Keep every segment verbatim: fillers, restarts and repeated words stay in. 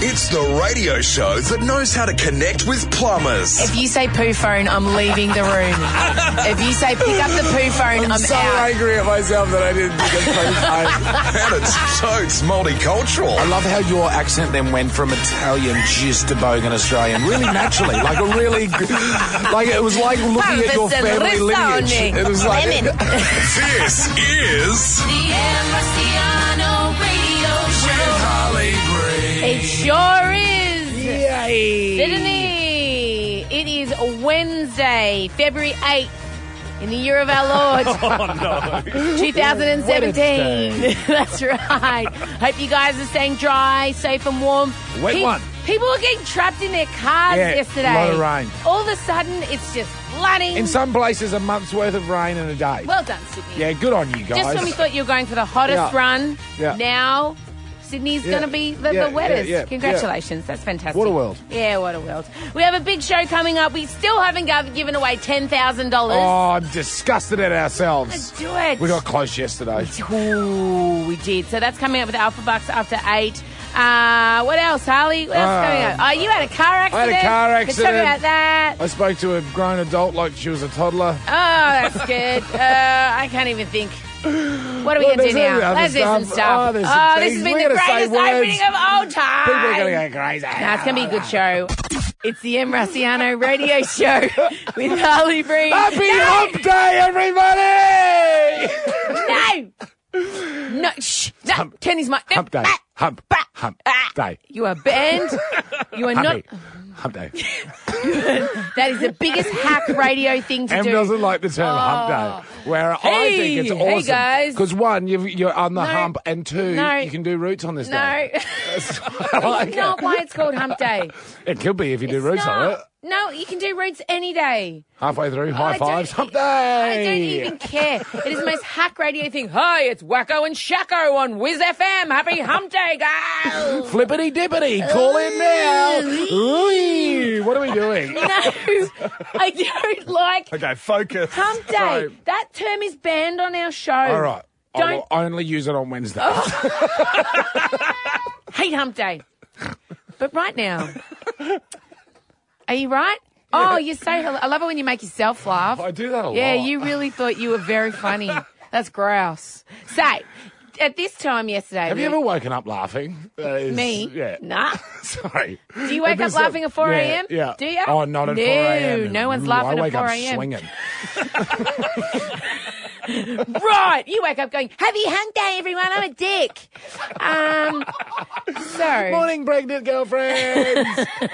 It's the radio show that knows how to connect with plumbers. If you say poo phone, I'm leaving the room. If you say pick up the poo phone, I'm, I'm so out. angry at myself that I didn't think of poo phone. And it's so it's multicultural. I love how your accent then went from Italian just to bogan Australian, really naturally, like a really, like it was like looking at your family lineage. It was like This is The Marciano Radio Show. Harley Bree. It sure is. Yay. Sydney. It is Wednesday, February eighth, in the year of our Lord. Oh no. twenty seventeen. That's right. Hope you guys are staying dry, safe and warm. Wet Pe- one. People were getting trapped in their cars Yeah, yesterday. a lot of rain. All of a sudden, it's just flooding. In some places, a month's worth of rain in a day. Well done, Sydney. Yeah, good on you guys. Just when we thought you were going for the hottest Yeah. run, Yeah. now Sydney's Yeah. going to be the, Yeah, the wettest. yeah, yeah, Congratulations. That's fantastic. What a world. Yeah, what a world. We have a big show coming up. We still haven't gov- given away ten thousand dollars. Oh, I'm disgusted at ourselves. Let's do it. We got close yesterday. Ooh, we did. So that's coming up with Alpha Bucks after eight. Uh, what else, Harley? What else Uh, coming up? Oh, you had a car I accident. had a car Let's talk accident. about that. I spoke to a grown adult like she was a toddler. Oh, that's good. uh, I can't even think. What are we Well, going to there's do now? other Let's do some stuff. stuff. Oh, there's some this things. has been We're the gonna say greatest words. opening of all time. People are going to go crazy. Nah, it's going to be a good show. It's the M. Raciano Radio Show with Harley Bree. Happy no! Hump Day, everybody! No! No, shh. No, Hump- turn his mic. Hump Day. Ah, Hump. ah, Hump ah. Day. You are banned. You are not... Happy Hump Day. That is the biggest hack radio thing to Em do. doesn't like the term Hump Day, where I Hey, think it's hey, awesome. guys. Because one, you've, you're on the No. hump, and two, No. you can do roots on this No. day. That's why I like It's not it. why it's called Hump Day. It could be if you do It's roots on not. it. No, you can do roots any day. Halfway through, high I don't- fives, Hump Day. I don't even care. It is the most hack radio thing. Hi, it's Wacko and Shacko on Whiz F M. Happy Hump Day, guys. Flippity dippity, call in now. Ooh, what are we doing? No, I don't like Okay, focus. Hump Day. Sorry. That term is banned on our show. All right. I Don't- will only use it on Wednesday. Hate Hump Day. But right now, are you right? Oh, you're so. I love it when you make yourself laugh. I do that a Yeah, lot. you really thought you were very funny. That's grouse. So, at this time yesterday, Have you ever woken up laughing? That is- me? Yeah. Nah. Sorry. Do you wake At up this- laughing at four a.m.? Yeah, yeah. Do you? Oh, not at no, four a.m. No one's Ooh, laughing I at wake four up a.m. swinging. Right. You wake up going, happy Hump Day, everyone. I'm a dick. Um. So. Morning, pregnant girlfriends.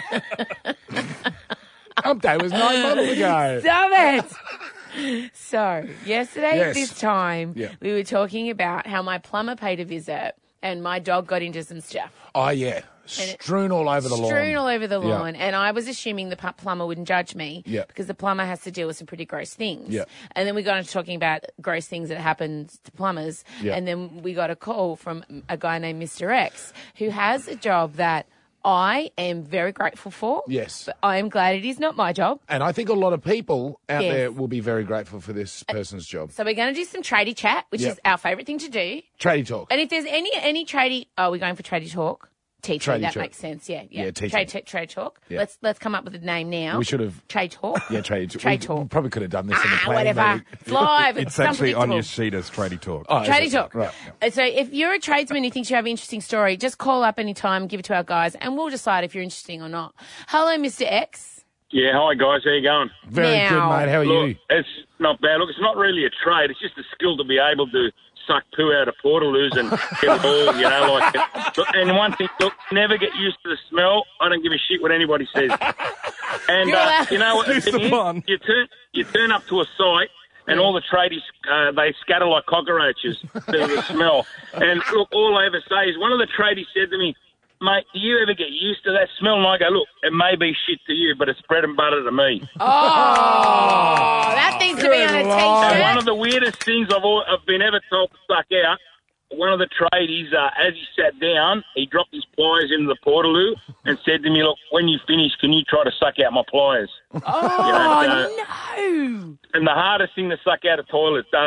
Hump Day was nine months ago. Stop it. So, yesterday at Yes. this time, Yeah. we were talking about how my plumber paid a visit and my dog got into some stuff. Oh, yeah. Strewn all over the lawn. Strewn all over the Yeah. lawn. And I was assuming the pu- plumber wouldn't judge me Yeah. because the plumber has to deal with some pretty gross things. Yeah. And then we got into talking about gross things that happened to plumbers. Yeah. And then we got a call from a guy named Mister X who has a job that I am very grateful for. Yes. But I am glad it is not my job. And I think a lot of people out Yes. there will be very grateful for this person's job. So we're going to do some tradie chat, which Yep. is our favourite thing to do. Tradie talk. And if there's any any tradie, oh, we're going for tradie talk. T T, Tradie that talk. makes sense. Yeah, yeah. Yeah, T T. Trade, trade, trade talk. Yeah. Let's let's come up with a name now. We should have. Trade talk. Yeah, tradie talk. Trade we, talk. we probably could have done this in the Ah, plan. whatever. maybe. It's live. It's actually on your unpredictable. sheet as tradie talk. Oh, is Tradie it? talk. Right. Uh, So if you're a tradesman who thinks you have an interesting story, just call up anytime, give it to our guys, and we'll decide if you're interesting or not. Hello, Mister X. Yeah, hi guys, how you going? Very Now. good, mate. How are Look, you? it's not bad. Look, it's not really a trade. It's just a skill to be able to suck poo out of portaloos and get it all, you know, like. Look, and one thing, look, never get used to the smell. I don't give a shit what anybody says. And You're uh, allowed- you know what? Excuse the you, pun. you turn you turn up to a site. And all the tradies, uh, they scatter like cockroaches because of the smell. And look, all I ever say is one of the tradies said to me, mate, do you ever get used to that smell? And I go, look, it may be shit to you, but it's bread and butter to me. Oh, that needs to be on a Good Lord. And one T-shirt. of the weirdest things I've, al- I've been ever told to suck out, one of the tradies, uh, as he sat down, he dropped his pliers into the portaloo and said to me, look, when you finish, can you try to suck out my pliers? Oh, You know, uh, no. And the hardest thing to suck out a toilet, um,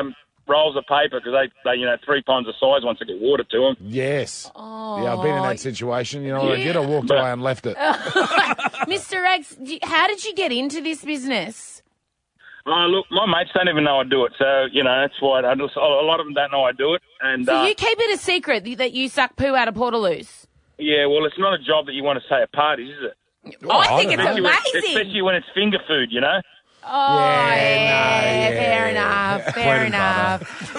rolls of paper because they, they, you know, three times the size once they get water to them. Yes. Oh. Yeah, I've been in that situation. You know what I did? I walked But- away and left it. Mister X, do you- how did you get into this business? Oh, look, my mates don't even know I do it, so, you know, that's why I just, a lot of them don't know I do it. And So uh, you keep it a secret that you suck poo out of Portaloos? yeah, well, it's not a job that you want to say at parties, is it? Oh, I I think don't it's know. When, amazing. especially when it's finger food, you know? Oh, Yeah, yeah, no, fair yeah. enough, fair Wouldn't enough.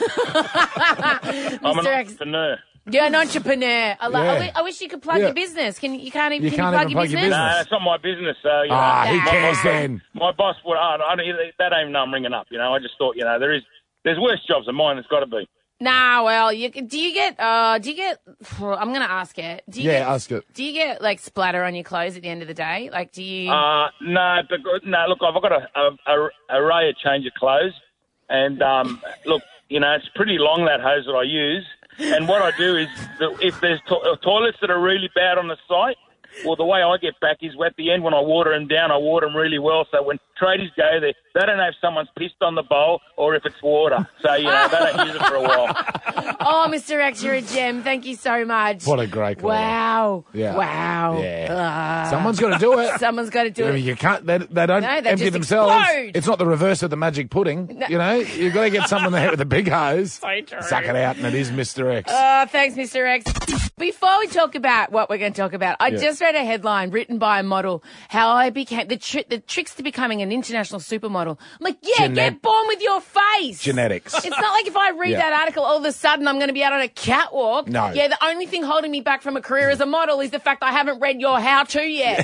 But, I'm an Mister X, entrepreneur. you're an entrepreneur. I, lo- I, Yeah. wi- I wish you could plug Yeah. your business. Can you can't even, You can can't you plug even your plug your business? business. No, it's not my business, so, you know. Ah, who Yeah. cares then? My boss would, I, I don't, that ain't no I'm ringing up, you know. I just thought, you know, there is, there's worse jobs than mine, there's got to be. Nah, well, you, do you get, uh, do you get, I'm going to ask it. Do you Yeah, get, ask it. Do you get, like, splatter on your clothes at the end of the day? Like, do you? Uh, no, but, no, look, I've got a, a, a array of change of clothes, and, um, look, you know, it's pretty long, that hose that I use, and what I do is, that if there's to- toilets that are really bad on the site, well, the way I get back is at the end when I water them down, I water them really well. So when tradies go there, they don't know if someone's pissed on the bowl or if it's water. So, you know, they don't use it for a while. Oh, Mister X, you're a gem. Thank you so much. What a great caller. Wow. Yeah. Wow. Yeah. Uh, Someone's got to do it. Someone's got to do I mean, it. you can't. They, they don't No, they empty just themselves. explode. It's not the reverse of the magic pudding. You know, you've got to get someone there with a big hose. So true. Suck it out, and it is Mister X. Oh, thanks, Mister X. Before we talk about what we're going to talk about, I Yeah. just read a headline written by a model, how I became, the, tri- the tricks to becoming an international supermodel. I'm like, yeah, Genet- get born with your face. Genetics. It's not like if I read Yeah. that article, all of a sudden I'm going to be out on a catwalk. No. Yeah, the only thing holding me back from a career as a model is the fact I haven't read your how-to yet.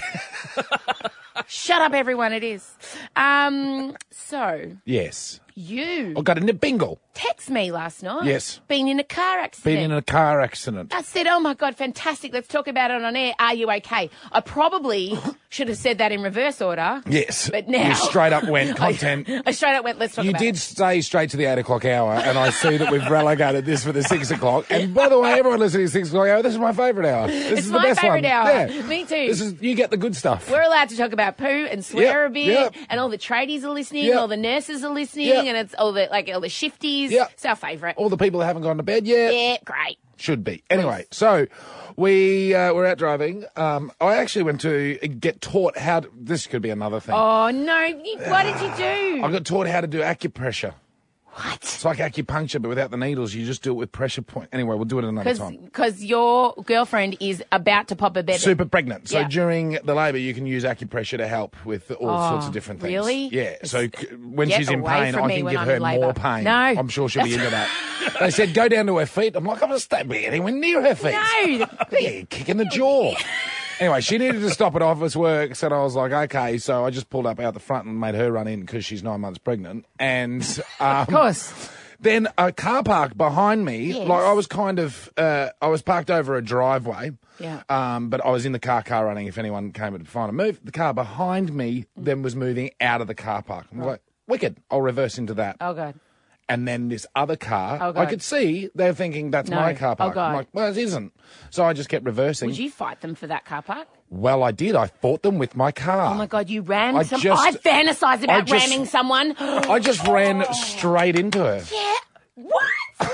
Shut up, everyone, it is. Um, so, Yes. you I got in a bingle. text me last night. Yes. Been in a car accident. Been in a car accident. I said, oh my God, fantastic. Let's talk about it on air. Are you okay? I probably should have said that in reverse order. Yes. But now. You straight up went content. I, I straight up went, let's talk You about did it. stay straight to the eight o'clock hour, and I see that we've relegated this for the six o'clock. And by the way, everyone listening to six o'clock hour, this is my favourite hour. This It's is the my best favourite one. hour. Yeah. Me too. This is you get the good stuff. We're allowed to talk about poo and swear Yep, a bit, yep. and all the tradies are listening, Yep. all the nurses are listening, Yep. and it's all the like all the shifties. Yep. It's our favourite. All the people that haven't gone to bed yet Yeah, great. should be. Anyway, so we uh, were out driving. Um, I actually went to get taught how. To, this could be another thing. Oh no! You- What did you do? I got taught how to do acupressure. What? It's like acupuncture, but without the needles. You just do it with pressure point. Anyway, we'll do it another time. Because your girlfriend is about to pop a baby. Super pregnant. So Yeah. during the labour, you can use acupressure to help with all Oh, sorts of different things. really? Yeah. So It's- c- when Get she's in away pain, from I me can when give I'm her in labour. more pain. No. I'm sure she'll be into that. They said go down to her feet. I'm like, I'm not staying anywhere near her feet. No. Yeah, kick in the jaw. Anyway, she needed to stop at office work, so I was like, okay. So I just pulled up out the front and made her run in because she's nine months pregnant. And um, Of course. then a car park behind me, Yes. like I was kind of, uh, I was parked over a driveway. Yeah. Um, but I was in the car, car running if anyone came to find a move. The car behind me then was moving out of the car park. I'm like, wicked, I'll reverse into that. Oh God. And then this other car, Oh, I God. could see they're thinking that's No. my car Oh, park. God. I'm like, well, it isn't. So I just kept reversing. Would you fight them for that car park? Well, I did. I fought them with my car. Oh my God, you ran I some. just- I fantasize I about just- ramming someone. I just ran straight into her. Yeah. What?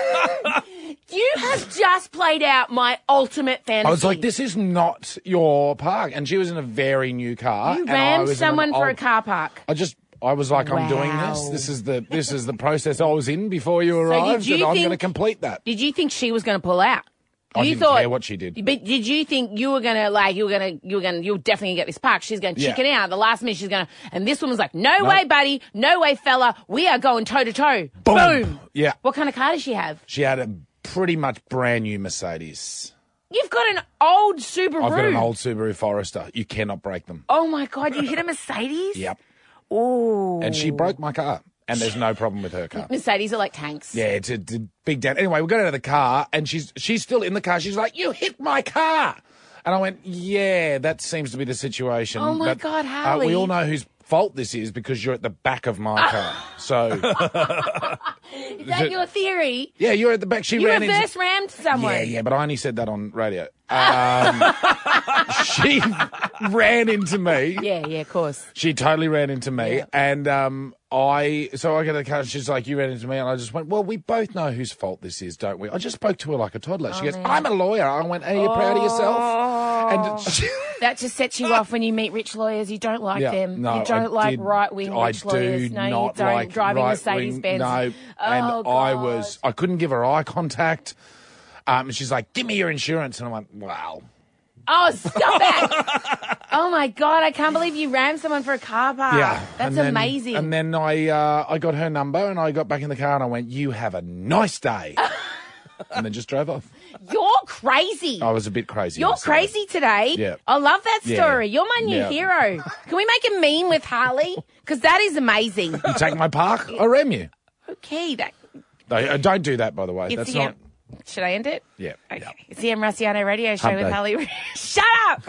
You have just played out my ultimate fantasy. I was like, this is not your park. And she was in a very new car. You and I rammed was in an someone for a old- car park. I just, I was like, I'm doing this. Wow. This is the, this is the process I was in before you did arrived, you and I'm think- going to complete that. Did you think she was going to pull out? I you didn't thought, care what she did. But did you think you were gonna like you were gonna you were gonna you were definitely gonna get this park? She's gonna Yeah. chicken out. The last minute she's gonna, and this woman's like, no way, buddy, no way, fella, we are going toe to toe. Boom. Yeah. What kind of car does she have? She had a pretty much brand new Mercedes. You've got an old Subaru. I've got an old Subaru Forester. You cannot break them. Oh my God, you hit a Mercedes? Yep. Ooh. And she broke my car. And there's no problem with her car. Mercedes are like tanks. Yeah, it's a, it's a big down. Anyway, we got out of the car, and she's she's still in the car. She's like, "You hit my car," and I went, "Yeah, that seems to be the situation." Oh, my but, God, uh, Harley. we all know whose fault this is because you're at the back of my car. So Is that your theory? yeah, you're at the back. She You ran reverse into. rammed someone. Yeah, yeah, but I only said that on radio. Um, she ran into me. Yeah, yeah, of course. She totally ran into me, Yeah. and um, I so I get a car. She's like, you ran into me, and I just went, well, we both know whose fault this is, don't we? I just spoke to her like a toddler. She Oh, goes, man. I'm a lawyer. I went, are you proud of yourself? And she, That just sets you off when you meet rich lawyers. You don't like Yeah, them. no, you don't I like did- right-wing I rich do lawyers. No, you not don't. like Driving right-wing- Mercedes-Benz. No, and Oh, I God. was, I couldn't give her eye contact. Um, and she's like, give me your insurance. And I went, wow. Oh, stop it! Oh, my God. I can't believe you rammed someone for a car park. Yeah. That's and then, amazing. And then I uh, I got her number and I got back in the car and I went, you have a nice day. And then just drove off. You're crazy. I was a bit crazy. You're yesterday. crazy today. Yeah. I love that Yeah. story. You're my new Yeah. hero. Can we make a meme with Harley? Because that is amazing. You take my park, I ram you. Okay. That, No, uh, don't do that, by the way. it's That's the, not. Should I end it? Yeah. Okay. yeah. It's the Em Rusciano radio show Hump with day. Harley. Shut up!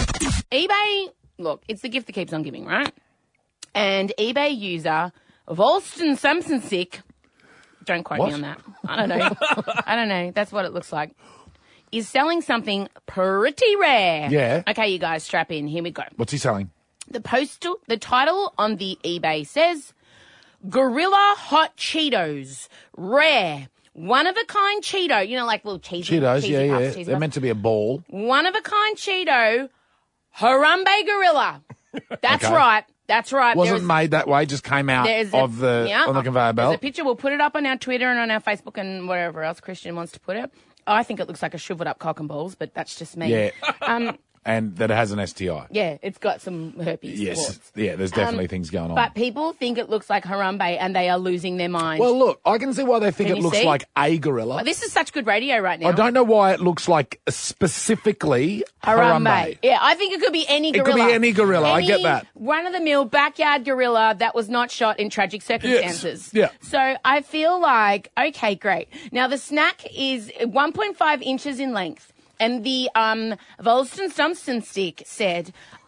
eBay, look, it's the gift that keeps on giving, right? And eBay user Volston Samsonsick, don't quote What? me on that. I don't know. I don't know. That's what it looks like. Is selling something pretty rare. Yeah. Okay, you guys, strap in. Here we go. What's he selling? The postal, the title on the eBay says, Gorilla Hot Cheetos, rare, one-of-a-kind Cheeto. You know, like little cheesy Cheetos, cheesy yeah, puffs, yeah. cheesy They're puffs. meant to be a ball. One-of-a-kind Cheeto, Harambe Gorilla. That's Okay. right. That's right. Wasn't There's- made that way, just came out there's a- of the yeah, on the conveyor There's a belt. picture. We'll put it up on our Twitter and on our Facebook and wherever else Christian wants to put it. I think it looks like a shriveled up cock and balls, but that's just me. Yeah. Um, And that it has an S T I. yeah, it's got some herpes. Yes. warts. Yeah, there's definitely things going on. But people think it looks like Harambe and they are losing their mind. well, look, I can see why they think Can it you looks see? like a gorilla. This is such good radio right now. I don't know why it looks like specifically Harambe. Harambe. Yeah, I think it could be any It could gorilla. be any gorilla, I get that. Run-of-the-mill backyard gorilla that was not shot in tragic circumstances. yeah. So I feel like, okay, great. Now the snack is one point five inches in length. And the um, Volston Stumston stick said,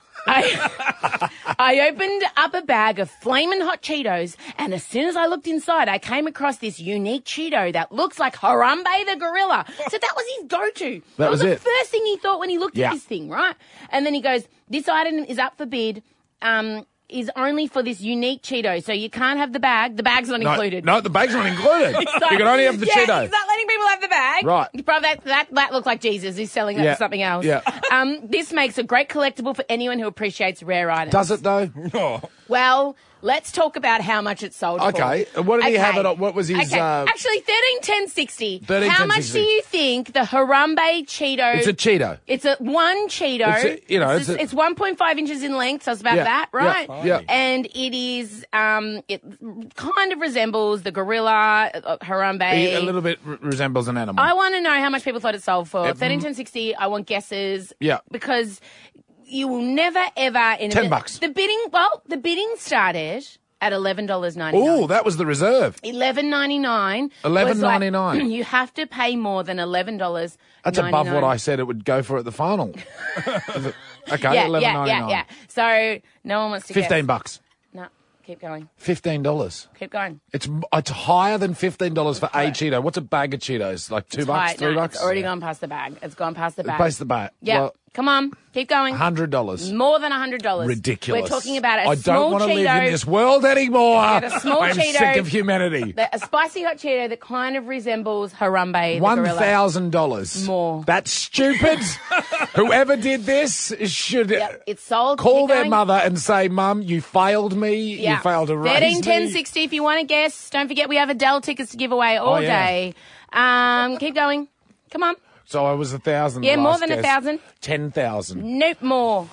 I, I opened up a bag of flamin' hot Cheetos, and as soon as I looked inside, I came across this unique Cheeto that looks like Harambe the gorilla. So that was his go-to. That, was was the it. first thing he thought when he looked Yeah. at this thing, right? And then he goes, this item is up for bid. Um, is only for this unique Cheeto, so you can't have the bag. The bag's not No, included. no, the bag's not included. So- you can only have the yeah, Cheeto. He's not letting people have the bag. Right. Bro, that, that, that looks like Jesus. He's selling that Yeah, for something else. yeah. Um, this makes a great collectible for anyone who appreciates rare items. Does it though? Well, let's talk about how much it sold for. Okay. What did he have it on? What was his, Okay. uh, Actually, thirteen ten sixty. thirteen How ten much sixty. do you think the Harambe Cheeto... It's a Cheeto. It's a one Cheeto. It's a- you know, it's, it's a- it's one point five inches in length, so it's about Yeah, that, yeah, right? yeah. And it is, um, it kind of resembles the gorilla, uh, Harambe. He a little bit re- resembles an animal. I want to know how much people thought it sold for. It- Thirteen ten sixty. I want guesses. Yeah. Because you will never ever in a Ten bit- bucks. The bidding. Well, the bidding started at eleven dollars ninety nine. Oh, that was the reserve. Eleven ninety nine. eleven ninety-nine. You have to pay more than eleven dollars. That's above what I said it would go for at the final. Is it- okay, Yeah, eleven yeah, ninety-nine. yeah, yeah. So no one wants to Fifteen guess. bucks. No, keep going. Fifteen dollars. Keep going. It's it's higher than fifteen dollars for a Cheeto. What's a bag of Cheetos? Like two It's bucks, high. three No, bucks. It's already gone past the bag. It's gone past the bag. Base the bat. Yeah. Well, Come on. Keep going. hundred dollars. More than one hundred dollars. Ridiculous. We're talking about a I small don't want to Cheeto. live in this world anymore. Get a small I'm Cheeto. sick of humanity. the- a spicy hot Cheeto that kind of resembles Harambe the One gorilla. thousand dollars More. That's stupid. Whoever did this should Yep, it's sold. call Keep their going. mother and say, "Mum, you failed me. Yeah. You failed to raise thirteen ten me." sixty. If you want to guess, don't forget we have Adele tickets to give away all Oh, yeah. day. Um, keep going. Come on. So I was a thousand. Yeah, the more last than a guess. thousand. Ten thousand. Nope, more.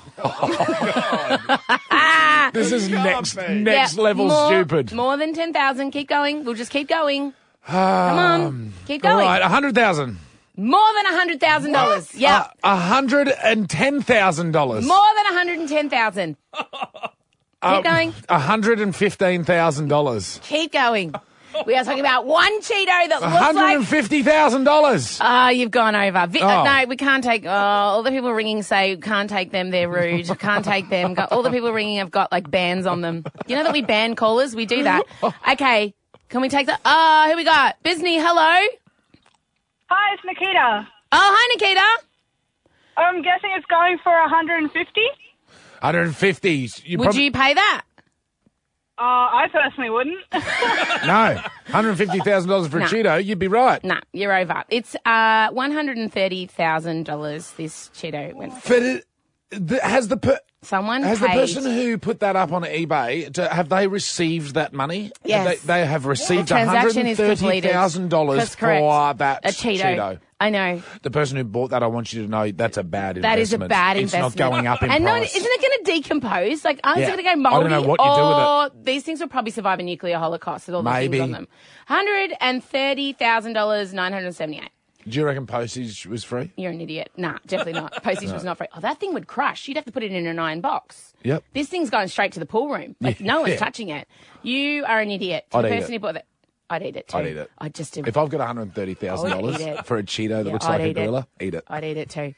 This is next Yeah, next level more, stupid. More than ten thousand. Keep going. We'll just keep going. Come on. Keep All going. right, a hundred thousand. More than one hundred thousand dollars. Yeah. A hundred and ten thousand dollars. More than one hundred ten thousand. Keep going. A hundred and fifteen thousand dollars. Keep going. We are talking about one Cheeto that A looks hundred like... and fifty thousand dollars. Ah, you've gone over. Vi- Oh. uh, no, we can't take... Oh, all the people ringing say, can't take them, they're rude. Can't take them. Go- All the people ringing have got, like, bans on them. You know that we ban callers? We do that. Okay, can we take the... Ah, who we got? Bisney, hello? Hi, it's Nikita. Oh, hi, Nikita. I'm guessing it's going for one hundred fifty. one hundred and fifty. You Would probably- you pay that? Uh, I personally wouldn't. No. one hundred fifty thousand dollars for a No. Cheeto, you'd be right. Nah, you're over. It's uh, one hundred thirty thousand dollars this Cheeto went for. But it, the, has the per, Someone has the paid. person who put that up on eBay, to, have they received that money? Yes. Have they, they have received The one transaction hundred is thirty completed. thousand dollars That's correct. for that A Cheeto. Cheeto. I know. The person who bought that, I want you to know, that's a bad That is a investment. bad it's investment. It's not going up in and price. no, isn't it going to decompose? Like, is Yeah. it going to go I mouldy? don't know what you do with or these things will probably survive a nuclear holocaust with all the Maybe. things on them. one hundred thirty thousand dollars, nine hundred seventy-eight. Do you reckon postage was free? You're an idiot. Nah, definitely not. Postage was not free. Oh, that thing would crush. You'd have to put it in an iron box. Yep. This thing's going straight to the pool room. Like, no one's Yeah. touching it. You are an idiot. To I'd the eat person it. who bought that. I'd eat it too. I'd eat it. I'd just do If I've got one hundred thirty thousand dollars I would eat it. for a Cheeto that Yeah, looks I'd like a eat it. gorilla, eat it. I'd eat it too.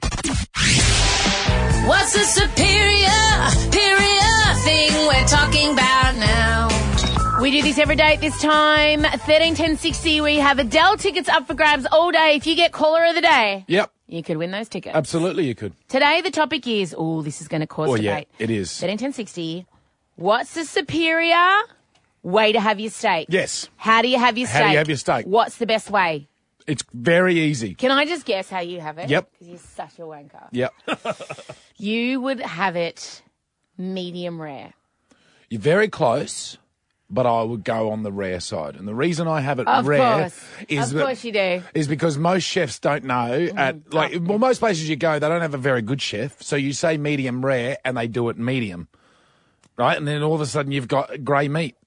What's the superior, superior thing we're talking about now? We do this every day at this time. thirteen ten sixty, we have Adele tickets up for grabs all day. If you get caller of the day, Yep. you could win those tickets. Absolutely, you could. Today, the topic is, oh, this is going to cause Oh, debate. yeah, it is. thirteen ten sixty, what's the superior way to have your steak? Yes. How do you have your steak? How do you have your steak? What's the best way? It's very easy. Can I just guess how you have it? Yep. Because you're such a wanker. Yep. You would have it medium rare. You're very close, but I would go on the rare side. And the reason I have it Of rare course. is Of that- course you do. is because most chefs don't know at like well most places you go they don't have a very good chef, so you say medium rare and they do it medium, right? And then all of a sudden you've got grey meat.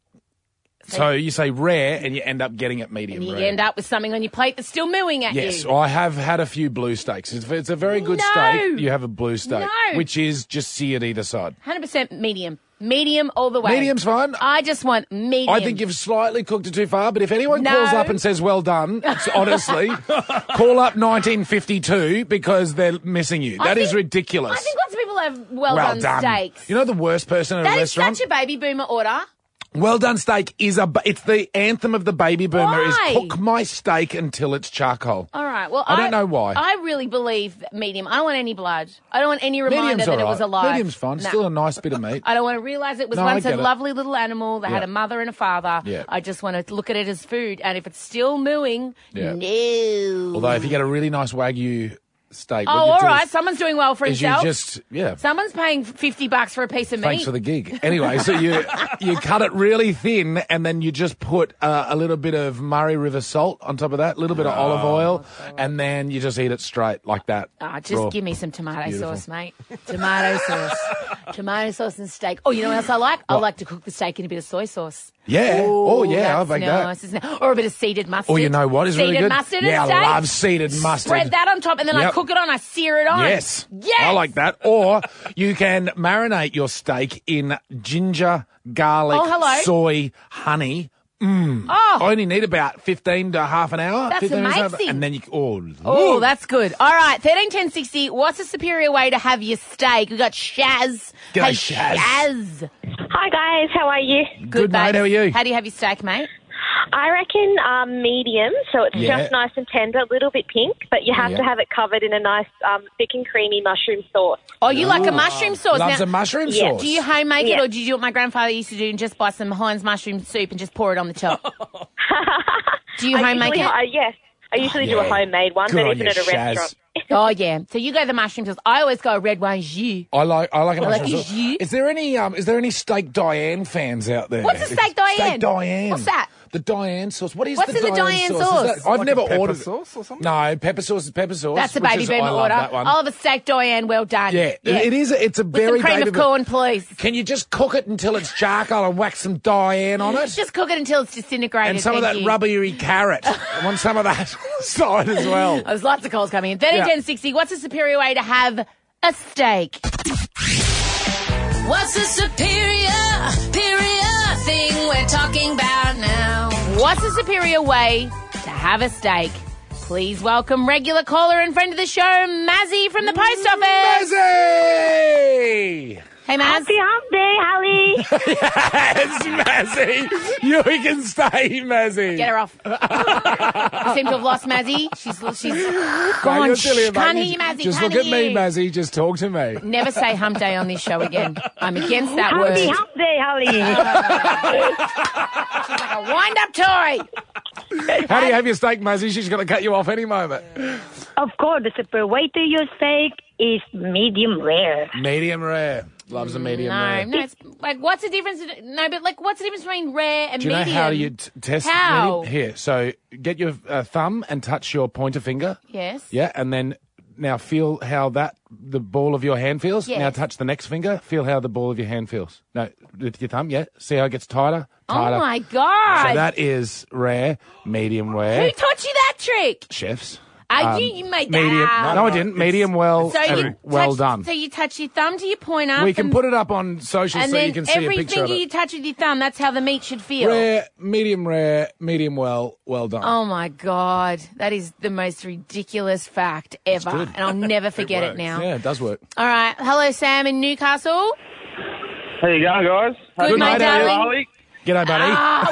So you say rare and you end up getting it medium And you rare. end up with something on your plate that's still mooing at Yes, you. I have had a few blue steaks. It's, it's a very good No. steak. You have a blue steak, No. which is just seared either side. one hundred percent medium. Medium all the way. Medium's fine. I just want medium. I think you've slightly cooked it too far, but if anyone No. calls up and says, well done, so honestly, call up nineteen fifty-two because they're missing you. I That is think- ridiculous. I think lots of people have well, well done, done. steaks. You know the worst person at That a is restaurant? such a baby boomer order. Well done steak is a, bu- it's the anthem of the baby boomer is Why? cook my steak until it's charcoal. All right. Well, I don't know why. I really believe that medium. I don't want any blood. I don't want any reminder Medium's that all it right. was alive. Medium's fine. No. Still a nice bit of meat. I don't want to realise it was No, I once a get it. lovely little animal that had Yeah. a mother and a father. Yeah. I just want to look at it as food. And if it's still mooing, Yeah. no. Although if you get a really nice Wagyu steak, Oh, what you all do right. is, Someone's doing well for is you himself. just, yeah. Someone's paying fifty bucks for a piece of meat. Thanks for the gig. Anyway, so you you cut it really thin, and then you just put uh, a little bit of Murray River salt on top of that, a little bit of olive oil, and then you just eat it straight like that. Ah, just Raw. give me some tomato Beautiful. sauce, mate. Tomato sauce. Tomato sauce and steak. Oh, you know what else I like? I What? like to cook the steak in a bit of soy sauce. Yeah. Oh, yeah, that's I'll make that. nice, isn't it? Or a bit of seeded mustard. Oh, you know what is seeded really good? mustard Yeah, and I steak. love seeded mustard. Spread that on top, and then I Yep. cook it on. I sear it on. Yes. Yes. I like that. Or you can marinate your steak in ginger, garlic, Oh, hello. soy, honey. Oh, I only need about fifteen to half an hour. That's fifteen minutes, amazing. And then you, oh, oh, ooh. that's good. All right, thirteen ten sixty. What's a superior way to have your steak? We got Shaz. G'day, hey, Shaz. Shaz. Hi, guys. How are you? Good, mate. babes. How are you? How do you have your steak, mate? I reckon um, medium, so it's Yeah. just nice and tender, a little bit pink, but you have Yeah. to have it covered in a nice um, thick and creamy mushroom sauce. Oh, you like a mushroom sauce. Loves now, a mushroom Yeah. sauce. do you home make it, Yeah. or do you do what my grandfather used to do and just buy some Heinz mushroom soup and just pour it on the top? Do you I home make usually, it? uh, yes, I usually do a yeah. homemade one, Good but on even you, at a Shaz. restaurant. Oh, yeah. So you go the mushroom sauce. I always go red wine jus. I like I like a I like mushroom a sauce. jus. Is there any um is there any steak Diane fans out there? What's a steak Diane? Steak Diane. What's that? The Diane sauce. What is What's the in the Diane, Diane sauce? sauce? Is that- I've Like never a pepper ordered sauce or something? No, pepper sauce is pepper sauce. That's a which baby is- boomer I love order. that one. I'll have a steak Diane, well done. Yeah, it is. A, it's a With very some cream baby of boomer- corn, please. Can you just cook it until it's charcoal and whack some Diane on it? Just cook it until it's disintegrated. And some of thank that you. rubbery carrot. I want some of that side as well. There's lots of calls coming in. thirteen ten sixty. What's a superior way to have a steak? What's the superior, superior thing we're talking about now? What's a superior way to have a steak? Please welcome regular caller and friend of the show, Mazzy from the post office. Mazzy! Hey, Maz. Happy hump day, Holly. Yes, Mazzy. You can stay, Mazzy. Get her off. You seem to have lost Mazzy. She's she's No, gone. you're silly, Shh, mate. can't You- hear you, Mazzy. Just can't look at hear me, you. Mazzy. Just talk to me. Never say hump day on this show again. I'm against that Happy word. hump day, Holly. She's like a wind-up toy. How do you have your steak, Mazzy? She's going to cut you off any moment. Of course, the super way to your steak is medium rare. Medium rare. Loves a medium No, rare. no. It's like, what's the difference? No, but like, what's the difference between rare and Do you medium? know how you t- test How? medium? Here, so get your uh, thumb and touch your pointer finger. Yes. Yeah, and then now feel how that the ball of your hand feels. Yes. Now touch the next finger. Feel how the ball of your hand feels. No, with your thumb. Yeah. See how it gets tighter. Tighter. Oh my god! So that is rare, medium rare. Who taught you that trick? Chefs. I Um, you, you made that Medium. up. No, I didn't. Medium well So and you well touch, done. So you touch your thumb to your pointer. We can and, put it up on social and so then you can see every a picture of finger it. you touch with your thumb, that's how the meat should feel. Rare, medium rare, medium well, well done. Oh my god, that is the most ridiculous fact ever, good. and I'll never forget it, now. Yeah, it does work. All right, hello Sam in Newcastle. How you going, guys? Good, Good mate, night, how are you? darling. Harley? G'day, buddy. Ah,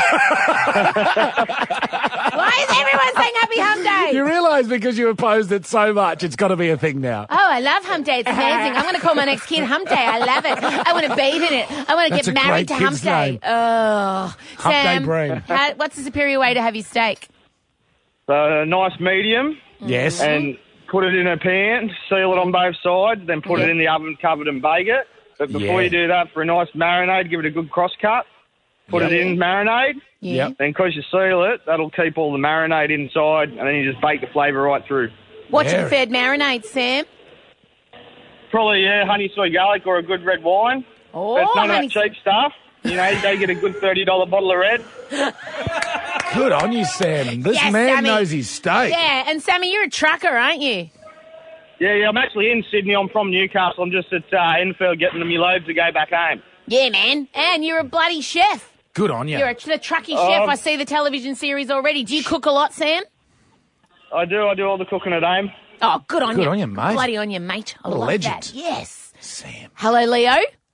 what? Why is everyone saying Happy Hump Day? You realise because you opposed it so much, it's got to be a thing now. Oh, I love Hump Day. It's amazing. I'm going to call my next kid Hump Day. I love it. I want to bathe in it. I want to That's get a married great to Hump kid's Day. name. Oh, Hump Day Sam, brain. how, what's the superior way to have your steak? So a nice medium, Yes. and put it in a pan, seal it on both sides, then put Yeah. it in the oven, covered, and bake it. But before Yeah. you do that, for a nice marinade, give it a good cross cut. Put it Yeah. in marinade. Yeah. Yep. Then, because you seal it, that'll keep all the marinade inside, and then you just bake the flavour right through. What's your Very. preferred marinade, Sam? Probably, yeah, honey sweet garlic or a good red wine. Oh, But it's none honey- of that cheap stuff. You know, you go get a good thirty dollar bottle of red. Good on you, Sam. This Yes, man Sammy. knows his steak. Yeah, and Sammy, you're a trucker, aren't you? Yeah, yeah, I'm actually in Sydney. I'm from Newcastle. I'm just at uh, Enfield getting me loads to go back home. Yeah, man. And you're a bloody chef. Good on you. You're a, the trucky chef. Um, I see the television series already. Do you cook a lot, Sam? I do. I do all the cooking at home. Oh, good on Good you. on you, mate. Bloody on you, mate. I What a love legend. that. Yes. Sam. Hello, Leo.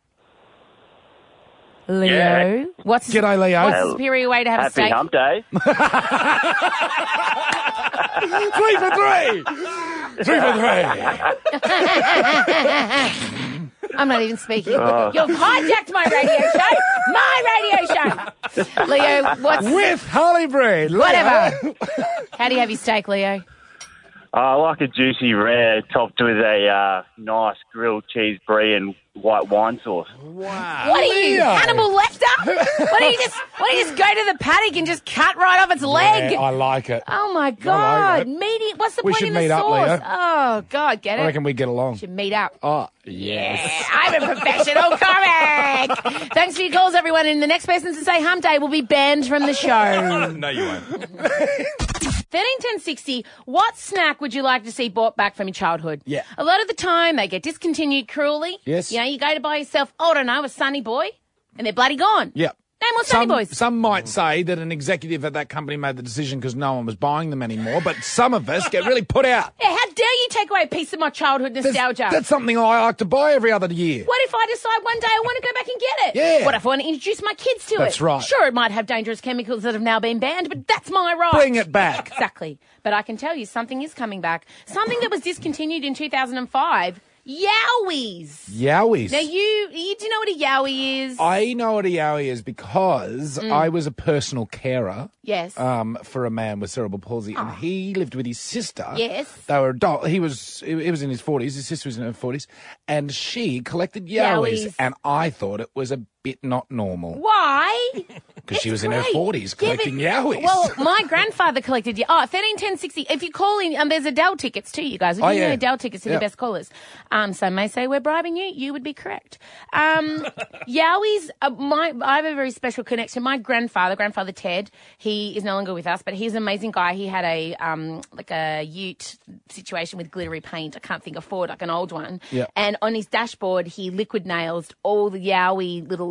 Leo. Yeah. What's the, G'day, Leo. what's the superior way to have a steak? Day. Three for three. Three for three. I'm not even speaking. You've hijacked my radio show. My radio show. Leo, what's... With Harley Breen. Leo. Whatever. How do you have your steak, Leo? I like a juicy rare topped with a uh, nice grilled cheese brie and white wine sauce. Wow. What are you, Leo. Hannibal Lecter? Why don't you just why don't you just go to the paddock and just cut right off its leg? Yeah, I like it. Oh my god, it. medium. What's the We point should in the meet up, sauce? Leo. Oh god, get it? I reckon we get along. should meet up. Oh, yes. Yeah, I'm a professional comic. Thanks for your calls, everyone. And the next person to say Hump Day will be banned from the show. No, you won't. thirteen ten sixty, what snack would you like to see brought back from your childhood? Yeah. A lot of the time, they get discontinued cruelly. Yes. You know, you go to buy yourself, oh, I don't know, a Sunny Boy, and they're bloody gone. Yep. Name more Sunny Some, Boys. some might say that an executive at that company made the decision because no one was buying them anymore, but some of us get really put out. Yeah, how dare you take away a piece of my childhood That's, nostalgia? that's something I like to buy every other year. What if I decide one day I want to go back and get it? Yeah. What if I want to introduce my kids to it? That's right. Sure, it might have dangerous chemicals that have now been banned, but that's my right. Bring it back. Exactly. But I can tell you something is coming back. Something that was discontinued in two thousand five. Yowies. Yowies. Now, you, you do you know what a yowie is? I know what a yowie is because Mm. I was a personal carer yes. um, for a man with cerebral palsy, and Oh. he lived with his sister. Yes. They were adult. He was he was in his forties. His sister was in her forties, and she collected yowies, Yowies. and I thought it was a bit not normal Why? because she It's was in her great. forties Yeah, but- collecting yowies. Well, my grandfather collected. Oh, thirteen ten sixty. If you call in, um, there's Adele tickets too, you guys. If Oh, you know yeah. Adele tickets are Yep. the best callers. Um, some may say we're bribing you. You would be correct. Um, yowies. Uh, my, I have a very special connection. My grandfather, grandfather Ted, he is no longer with us, but he's an amazing guy. He had a um, like a ute situation with glittery paint. I can't think of Ford, like an old one. Yep. And on his dashboard, he liquid nails all the yowie little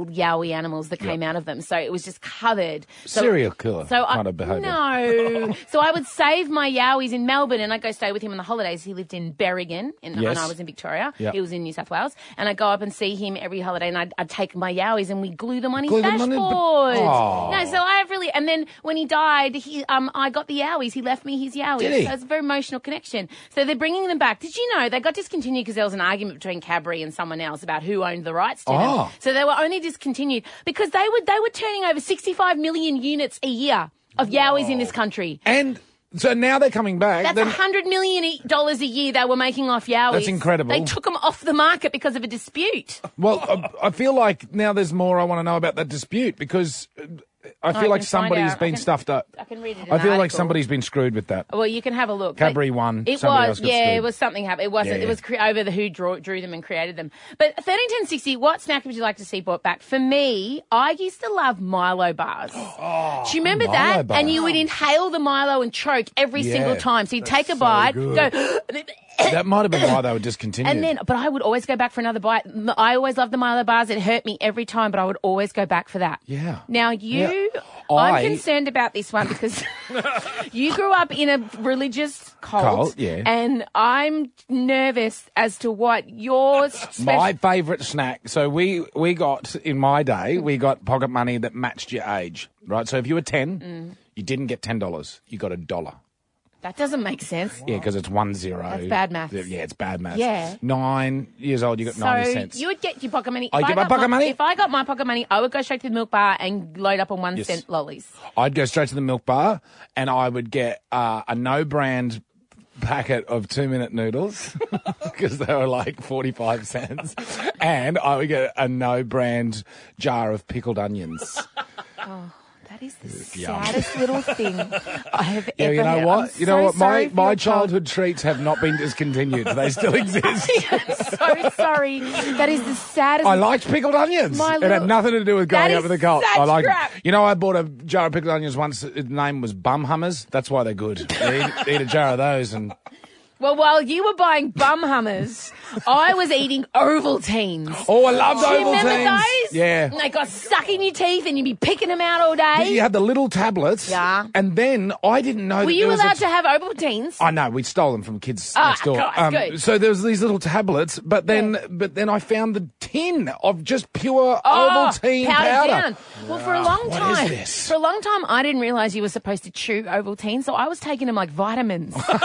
little yowie animals that came out of them. So it was just covered. So, Serial killer so kind I, of behaviour. No. So I would save my yowies in Melbourne and I'd go stay with him on the holidays. He lived in Berrigan in, Yes. and I was in Victoria. Yep. He was in New South Wales. And I'd go up and see him every holiday and I'd, I'd take my yowies and we'd glue them on his Glue them on dashboard. his- Oh. No, so I have really, and then when he died, he, um, I got the yowies. He left me his yowies. Did he? So it's a very emotional connection. So they're bringing them back. Did you know they got discontinued because there was an argument between Cadbury and someone else about who owned the rights to Oh. them. So they were only discontinued because they were they were turning over sixty-five million units a year of yowies in this country. And so now they're coming back. That's then- one hundred million dollars a year they were making off yowies. That's incredible. They took them off the market because of a dispute. Well, I, I feel like now there's more I want to know about that dispute because uh, I feel I like can find somebody's out. I been can- stuffed up. I can read it in I the feel like article. somebody's been screwed with that. Well, you can have a look. but Cadbury won, It somebody was, else got yeah, screwed. it was something happened. It wasn't. Yeah. It was cre- over the who drew, drew them and created them. But thirteen ten sixty, what snack would you like to see brought back? For me, I used to love Milo bars. Oh, Do you remember Milo that? bars. And you would inhale the Milo and choke every Yeah, single time. So you'd take a so bite, good. go. That might have been why they were discontinued. And then, but I would always go back for another bite. M- I always loved the Milo bars. It hurt me every time, but I would always go back for that. Yeah. Now you, Yeah. I'm I- concerned about this one because you grew up in a religious cult, Cult, yeah. and I'm nervous as to what your special. My favourite snack. So we we got in my day we got pocket money that matched your age, right? So if you were ten, Mm. you didn't get ten dollars. You got a dollar. That doesn't make sense. Yeah, because it's one zero. That's bad maths. Yeah, it's bad maths. Yeah. Nine years old, you got So ninety cents. you would get your pocket money. I If get my got pocket money? If I got my pocket money, I would go straight to the milk bar and load up on one Yes. cent lollies. I'd go straight to the milk bar and I would get uh, a no brand packet of two minute noodles because they were like forty-five cents. And I would get a no brand jar of pickled onions. That is the Yum. saddest little thing I have Yeah, ever you know heard. what? I'm you know so what? sorry My for my your child- childhood treats have not been discontinued. They still exist. I'm so sorry. That is the saddest. I liked pickled onions. My It had little- nothing to do with That going is up with the cult. such I like. crap. You know, I bought a jar of pickled onions once. The name was Bum Hummers. That's why they're good. You eat, eat a jar of those and. Well, while you were buying bum hummers, I was eating Ovaltines. Oh, I loved Do you Ovaltines. remember those? Yeah. And they got stuck in your teeth and you'd be picking them out all day. You had the little tablets. Yeah. And then I didn't know. Were that you there was a allowed t- to have Ovaltines? I know we stole them from kids Ah, next door. God, good. So there was these little tablets, but then but then I found the tin of just pure Oh, Ovaltine powdered powder. down. Well, for a long What time, is this? for a long time, I didn't realise you were supposed to chew Ovaltine, so I was taking them like vitamins. and,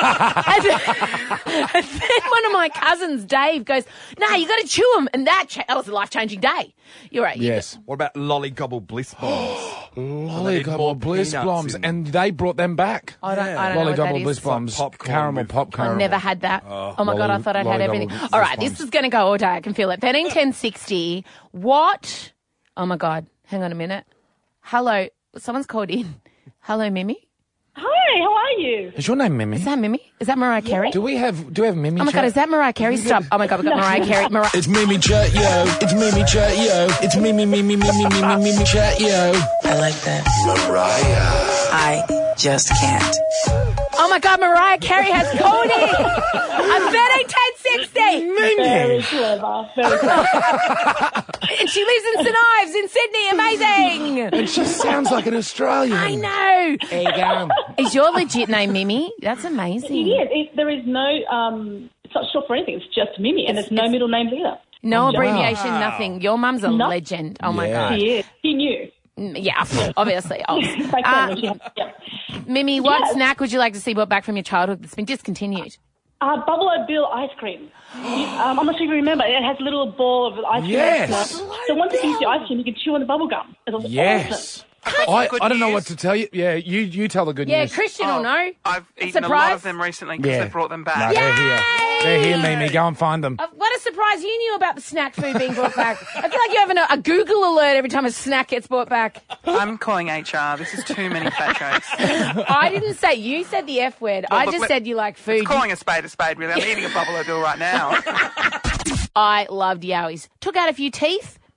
and then one of my cousins, Dave, goes, "No, you got to chew them," and that, cha- that was a life changing day. You're right. you Yes. What about lollygobble bliss bombs? Lollygobble more bliss peanuts bombs, in them. and they brought them back. I don't, I don't know what that Lollygobble is. bliss bombs, popcorn caramel with- popcorn. I never had that. Oh, my God, I Lolly- thought I'd had lollygobble everything. bliss All right, bombs. this is going to go all day. I can feel it. thirteen ten sixty. What? Oh, my God. Hang on a minute. Hello. Someone's called in. Hello, Mimi. Hi, how are you? Is your name Mimi? Is that Mimi? Is that Mariah Carey? Do we have do we have Mimi? Oh, my chat? God, is that Mariah Carey? Stop. Oh, my God, we've got Mariah Carey. Mariah. It's Mimi Chat, yo. It's Mimi Chat, yo. It's Mimi, Mimi, Mimi, Mimi, Mimi Chat, yo. I like that. Mariah. I just can't. Oh, my God, Mariah Carey has called in. I'm thirteen ten sixty. Very clever. Very clever. And she lives in Saint Ives in Sydney. Amazing. It just sounds like an Australian. I know. There you go. Is your legit name Mimi? That's amazing. Yes, it, there is no, um, it's not short for anything. It's just Mimi, and there's no middle names either. No Oh, abbreviation, wow. nothing. Your mum's a No. legend. Oh, my Yeah. God. He is. He knew. Mm, Yeah, obviously. Oh. Back Uh, then when she had, yeah. Mimi, what Yes. snack would you like to see brought back from your childhood that's been discontinued? Uh, Buffalo Bill ice cream. You, um, I'm not sure if you remember. It has a little ball of ice cream. Yes. So once you finish the ice cream, you can chew on the bubble gum. It was awesome. Yes. got I, some good I don't know news. what to tell you. Yeah, you you tell the good Yeah, news. Christian Oh, will know. I've eaten a lot Surprise? of them recently because Yeah. they brought them No, back. they're here. They're here, Mimi. Go and find them. Uh, what a surprise you knew about the snack food being brought back. I feel like you're having a, a Google alert every time a snack gets brought back. I'm calling H R. This is too many fat jokes. I didn't say, you said the F word. Well, I look, just let- said you like food. It's calling a spade a spade, really. I'm eating a Buffalo Bill right now. I loved Yowies. Took out a few teeth,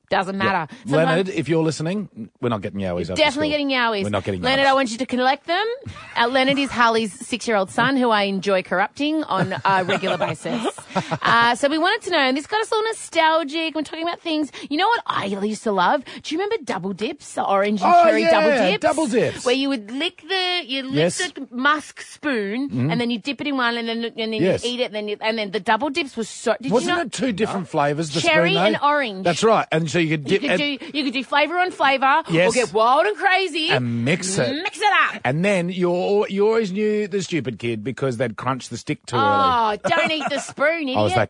Doesn't matter. Yeah. Sometimes- Leonard, if you're listening, we're not getting yowies. after Definitely school. getting yowies. We're not getting Leonard, yowies. I want you to collect them. Uh, Leonard is Harley's six-year-old son, who I enjoy corrupting on a regular basis. Uh, so we wanted to know, and this got us all nostalgic. We're talking about things. You know what I used to love? Do you remember double dips, the orange and Oh, cherry yeah, double dips? double dips. Where you would lick the you lick Yes. the musk spoon, Mhm. and then you dip it in one, and then and then Yes. you eat it, and then you, and then the double dips was so. Did Wasn't you know? it two different flavours? The Cherry spoon, though? and orange. That's right. And so you could You dip could and, do you could do flavour on flavour, Yes. or get wild and crazy and mix it. Mix it up. And then you you always knew the stupid kid because they'd crunch the stick too early. Oh, don't eat the spoon, idiot. I was that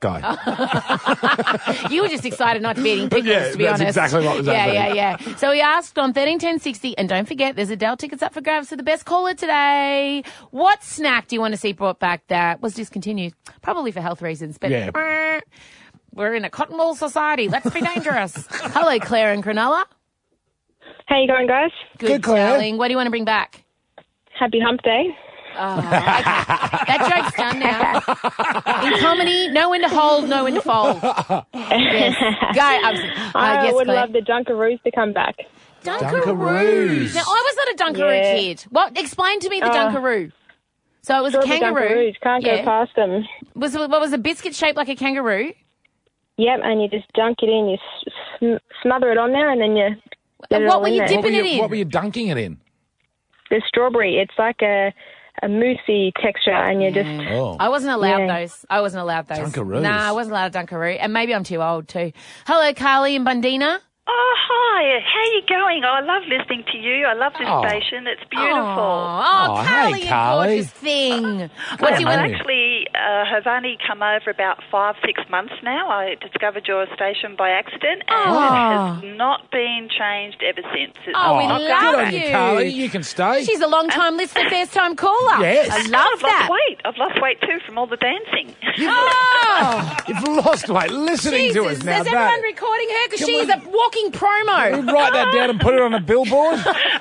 guy. You were just excited not to be eating pickles, Yeah, to be that's honest. exactly what was Yeah, happening. yeah, yeah. So we asked on thirteen ten sixty, and don't forget, there's Adele tickets up for grabs for the best caller today. What snack do you want to see brought back that was discontinued? Probably for health reasons, but Yeah. eh, we're in a cotton wool society. Let's be dangerous. Hello, Claire and Cronulla. How you going, guys? Good, Good, Claire. darling. What do you want to bring back? Happy Hump Day. Oh, okay. That joke's done now. In comedy, know when to hold, know when to fold. Yes. Go. I'm, uh, I yes, would Claire. love the Dunkaroos to come back. Dunkaroos. Now, I was not a Dunkaroo Yeah. kid. Well, explain to me the Uh, Dunkaroo. So it was a Strawberry kangaroo. Dunkaroos. Can't Yeah. go past them. Was it, what was a biscuit shaped like a kangaroo? Yep, and you just dunk it in. You s- sm- smother it on there, and then you get it What all were in you there. dipping what, were it you, in? what were you dunking it in? The strawberry. It's like a a moussey texture, and you just Oh. I wasn't allowed Yeah. those. I wasn't allowed those. Dunkaroos. Nah, I wasn't allowed a Dunkaroo. And maybe I'm too old too. Hello, Carly and Bundina. Oh, hi. How are you going? Oh, I love listening to you. I love this Oh. station. It's beautiful. Oh, Oh, hey, Carly, you Carly. gorgeous thing. Well, What do you I want? actually uh, have only come over about five, six months now. I discovered your station by accident, and Oh. it has not been changed ever since. It's Oh, we Oh, love good on you, you. Carly. You can stay. She's a long time listener, first time caller. Yes. I I've love lost that. weight. I've lost weight too from all the dancing. Oh, You've lost weight listening to Jesus. us now. Is everyone that- recording her? Because Come she's on. a walking promo. Write that down and put it on a billboard.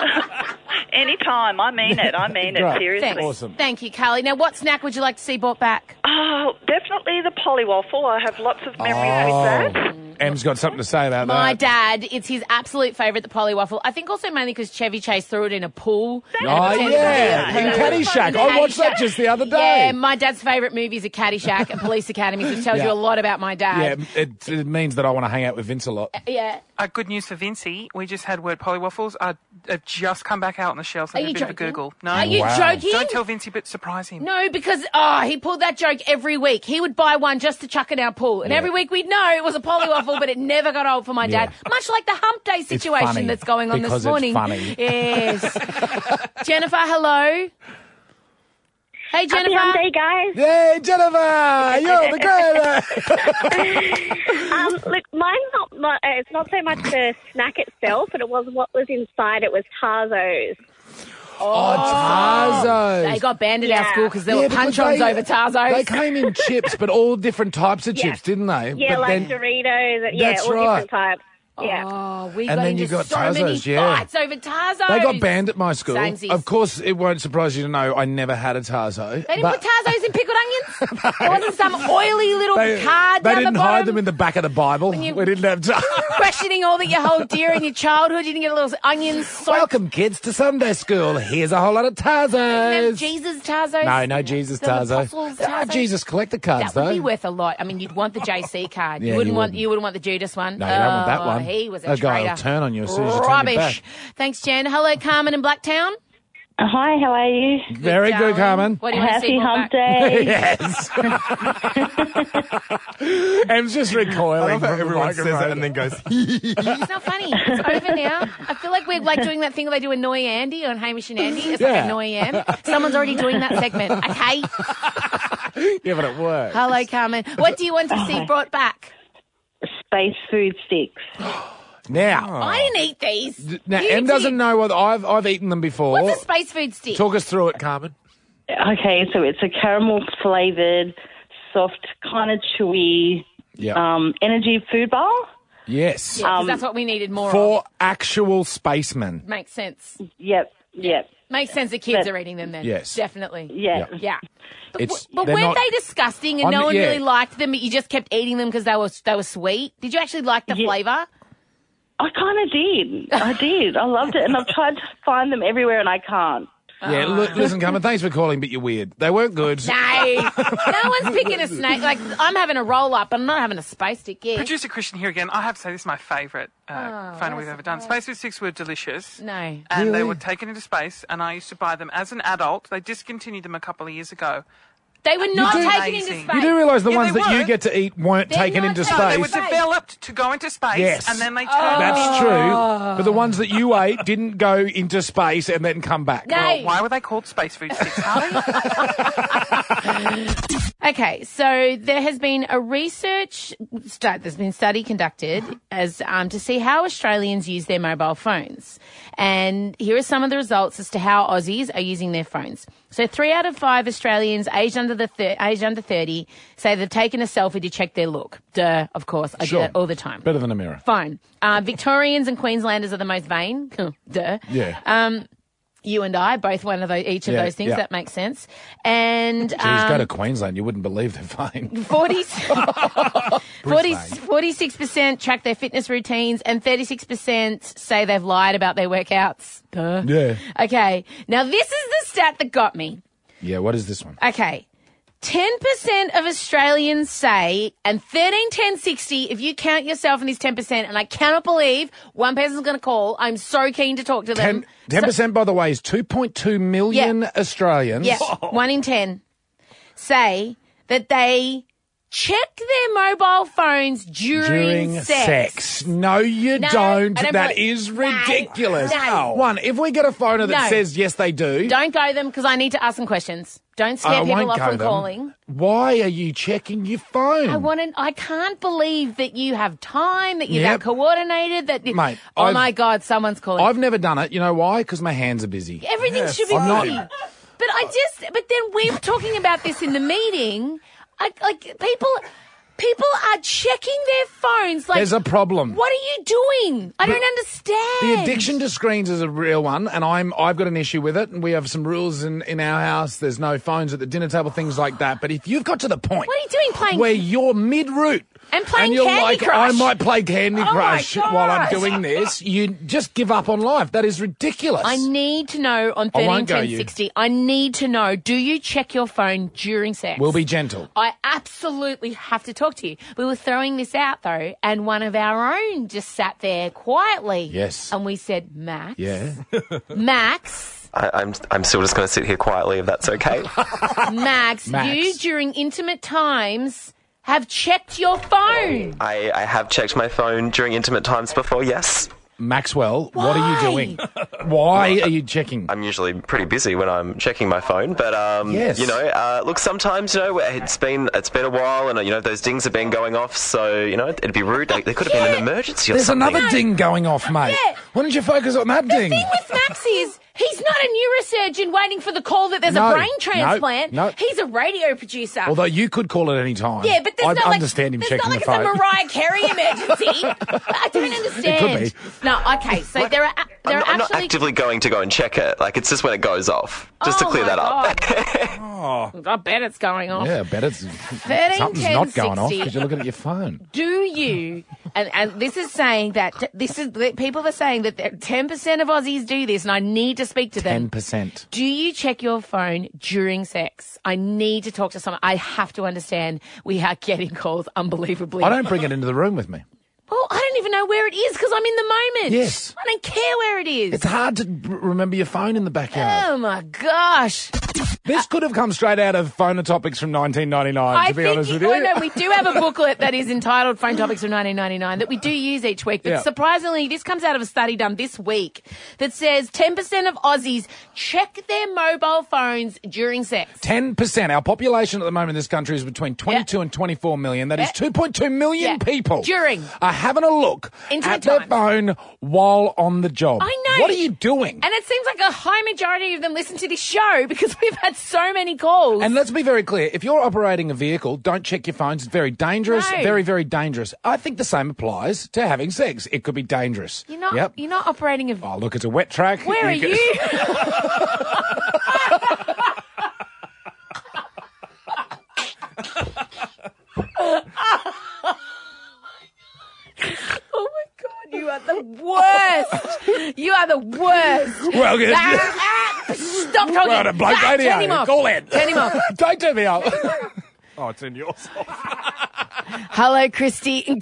Anytime. I mean it. I mean it. Great. Seriously. Thanks. Awesome. Thank you, Carly. Now, what snack would you like to see brought back? Oh, definitely the polywaffle. I have lots of memories with that. Em's got something to say about My that. dad, it's his absolute favourite, the polywaffle. I think also mainly because Chevy Chase threw it in a pool. Oh, Pretended yeah. to be In a- Caddyshack. I watched that just the other day. Yeah, my dad's favourite movies are Caddyshack and Police Academy, which tells Yeah. you a lot about my Yeah, dad. it, it means that I want to hang out with Vince a lot. Yeah. Uh, good news for Vincey. We just had word polywaffles. Uh, have just come back out on the shelves. Are Have a you bit of a joking? Google. No. Are you Wow. joking? Don't tell Vincey, but surprise him. No, because oh, he pulled that joke every week. He would buy one just to chuck in our pool, and Yeah. every week we'd know it was a polywaffle, but it never got old for my dad. Yeah. Much like the Hump Day situation funny that's going on because this morning. it's funny. Yes. Jennifer, hello. Hey, Happy Jennifer. Hump Day, guys. Yay, Jennifer! You're the greatest! Um, look, mine's not, not. uh, It's not so much the snack itself, but it was what was inside. It was Tarzos. Oh, Tarzos. They got banned at our Yeah. school because there Yeah, were because punch-ons they- over Tarzos. They came in chips, but all different types of Yeah. chips, didn't they? Yeah, but like then, Doritos. Yeah, That's all right. different types. Yeah. Oh, we And got then into you got so many Tarzos, yeah. fights over Tarzos. they got banned at my school. Samesies. Of course, it won't surprise you to know I never had a Tarzo. They didn't but put Tarzos in pickled onions? There wasn't some oily little they, card they down didn't the bottom? hide them in the back of the Bible. you- We didn't have time. Questioning all that you hold dear in your childhood. You didn't get a little onions soaked. Welcome, kids, to Sunday school. Here's a whole lot of Tarzos. Jesus Tarzos? No, no Jesus The Tarzo. Apostles Ah, Tarzos? Jesus collector cards, That would though. be worth a lot. I mean, you'd want the J C card. Yeah, you wouldn't you want wouldn't. you wouldn't want the Judas one. No, you don't want that Oh, one. He was a That guy will traitor. turn on you as soon as you turn your Rubbish. back. Thanks, Jen. Hello, Carmen in Blacktown. Uh, hi, how are you? Very good, darling. Carmen. What do you want to see Happy brought Hump back? Day. Yes. Em's just recoiling. I love how from the everyone says microphone. that and then goes, It's not funny. It's over now. I feel like we're like doing that thing where they do Annoy Andy on Hamish and Andy. It's Yeah. like Annoy Am. Someone's already doing that segment. Okay. Yeah, but it works. Hello, Carmen. What do you want to see brought back? Space food sticks. Now, I didn't eat these. now You Em did. doesn't know what I've I've eaten them before. What's a space food stick? Talk us through it, Carmen. Okay, so it's a caramel flavored, soft, kind of chewy Yeah. um, energy food bar. Yes. Yeah, 'cause um, that's what we needed more For of. actual spacemen. Makes sense. Yep, yep. Makes sense. The kids But- are eating them then. Yes. Definitely. Yeah. Yeah. Yeah. But, It's- but they're weren't not- they disgusting and I'm- no one yeah. really liked them, but you just kept eating them because they were they were sweet? Did you actually like the Yeah. flavour? I kind of did. I did. I loved it, and I've tried to find them everywhere, and I can't. Yeah, Oh. look, listen, Carmen, thanks for calling, but you're weird. They weren't good. No, no one's picking a snake. Like, I'm having a roll up, but I'm not having a space stick. Yeah. Producer Christian here again. I have to say, this is my favourite uh, Oh, phone we've ever done. Space with Six were delicious. No. And they Really? were taken into space, and I used to buy them as an adult. They discontinued them a couple of years ago. They were not do- taken into Amazing. space. You do realise the Yeah, ones they that you were. get to eat weren't They're taken not into taken No, they space? were Space. developed to go into space, Yes. and then they turned Oh. That's true. But the ones that you ate didn't go into space and then come back. No. Well, why were they called Space Food Sticks, Harley? Okay, so there has been a research stu- there's been a study conducted as um, to see how Australians use their mobile phones, and here are some of the results as to how Aussies are using their phones. So three out of five Australians aged under the thir- aged under thirty say they've taken a selfie to check their look. Duh, of course, I Sure. do that all the time. Better than a mirror. Fine. Uh, Victorians and Queenslanders are the most vain. Duh. Yeah. Um, you and I, both one of those, each of Yeah, those things. yeah. That makes sense. And Geez, um, go to Queensland. You wouldn't believe their fine. forty, forty, Brisbane. forty-six percent track their fitness routines and thirty-six percent say they've lied about their workouts. Duh. Yeah. Okay. Now, this is the stat that got me. Yeah, what is this one? Okay. ten percent of Australians say, and thirteen ten sixty, if you count yourself in this ten percent, and I cannot believe one person's going to call. I'm so keen to talk to them. ten percent, by the way, is two point two million Australians. Yeah, one in ten say that they check their mobile phones during, During sex. sex. No, you No, don't. I don't That believe- is No, ridiculous. no. One, if we get a phoner that No. says yes, they do. Don't go them because I need to ask some questions. Don't scare I people won't off go from them. calling. Why are you checking your phone? I want to, I can't believe that you have time, that you're Yep. that coordinated, that you, Mate, oh I've- my God, someone's calling. I've never done it. You know why? Because my hands are busy. Everything should be I'm not- busy. But I just, but then we're talking about this in the meeting. I, like people, people are checking their phones. Like, There's a problem. what are you doing? I don't understand. The addiction to screens is a real one, and I'm I've got an issue with it. And we have some rules in, in our house. There's no phones at the dinner table, things like that. But if you've got to the point What are you doing? Playing where you're mid route and playing you're Candy like, Crush? I might play Candy Oh my Crush while I'm gosh. doing this, you just give up on life. That is ridiculous. I need to know on I thirteen won't go ten you. sixty. I need to know. Do you check your phone during sex? We'll be gentle. I absolutely have to talk to you. We were throwing this out though, and one of our own just sat there quietly. Yes. And we said, Max, Yeah. Max, I, I'm I'm still just going to sit here quietly if that's okay. Max, Max. you during intimate times have checked your phone. I, I have checked my phone during intimate times before, yes. Maxwell, what are you Why? doing? Why are you checking? I'm usually pretty busy when I'm checking my phone, but um, Yes. you know, uh, look, sometimes you know it's been it's been a while, and uh, you know those dings have been going off, so you know it'd be rude. Like, there could have been an emergency or There's something. another ding going off, mate. Yeah. Why don't you focus on that ding? The thing with Max is he's not a neurosurgeon waiting for the call that there's No, a brain no, transplant. no. He's a radio producer. Although you could call at any time. Yeah, but there's I not like, understand him there's checking not like the phone. it's a Mariah Carey emergency. I don't understand. It could No, okay, so there are there I'm, are I'm not actually. actively going to go and check it. Like, it's just when it goes off, just to Oh clear my that up. Oh, I bet it's going off. yeah, I bet it's thirteen, something's ten, not going off sixty. because you're looking at your phone. Do you? And, and this is saying that this is that people are saying that ten percent of Aussies do this, and I need to speak to them. Ten percent. Do you check your phone during sex? I need to talk to someone. I have to understand. We are getting calls unbelievably. I don't bring it into the room with me. Well, I don't even know where it is because I'm in the moment. Yes. I don't care where it is. It's hard to r- remember your phone in the backyard. Oh my gosh. This could have come straight out of Phone Topics from nineteen ninety-nine, I to be think honest with oh, you. no, we do have a booklet that is entitled Phone Topics from nineteen ninety-nine that we do use each week. But Yeah. surprisingly, this comes out of a study done this week that says ten percent of Aussies check their mobile phones during sex. ten percent. Our population at the moment in this country is between twenty-two and twenty-four million. That is Yeah. two point two million Yeah. people. During. Are having a look Intimate at their times. phone while on the job. I know. What are you doing? And it seems like a high majority of them listen to this show because we've had so many calls. And let's be very clear. If you're operating a vehicle, don't check your phones. It's very dangerous. No. Very, very dangerous. I think the same applies to having sex. It could be dangerous. You're not. Yep. You're not operating a. Oh, look, it's a wet track. Where are can- you? Oh my God, you are the worst. You are the worst. Well, good. Ah, ah, stop talking. Right, a bloke Ah, radio. turn him off. Call in. Turn him off. Don't turn me off. Oh, it's in yours. Hello, Christy.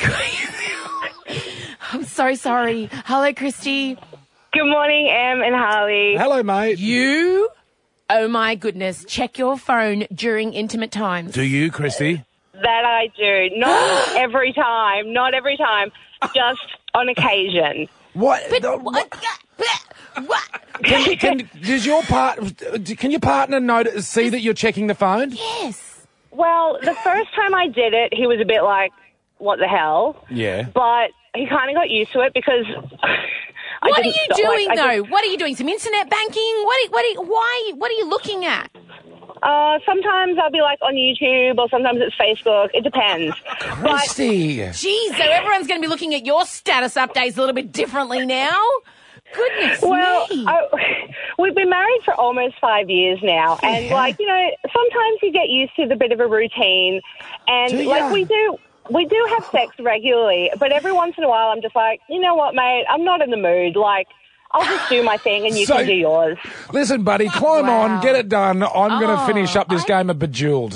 I'm so sorry. Hello, Christy. Good morning, Em and Harley. Hello, mate. You, oh my goodness, check your phone during intimate times. Do you, Christy? That I do. Not every time. Not every time. Just on occasion. What? But, the- what? What? Can, can, does your part? Can your partner notice, see that you're checking the phone? Yes. Well, the first time I did it, he was a bit like, what the hell? Yeah. But he kind of got used to it because... I What are didn't you stop- doing like, I though? just- What are you doing? Some internet banking? What? Are, what? Are, why? What are you looking at? Uh, sometimes I'll be like on YouTube or sometimes it's Facebook. It depends. Christy. Geez, so everyone's going to be looking at your status updates a little bit differently now. Goodness Well, me. I, we've been married for almost five years now, and Yeah. like you know, sometimes you get used to the bit of a routine, and Do like ya? we do. We do have sex regularly, but every once in a while I'm just like, you know what, mate, I'm not in the mood. Like, I'll just do my thing and you So- can do yours. Listen, buddy, climb Wow. on, get it done. I'm going to Oh, finish up this I- game of Bejeweled. Is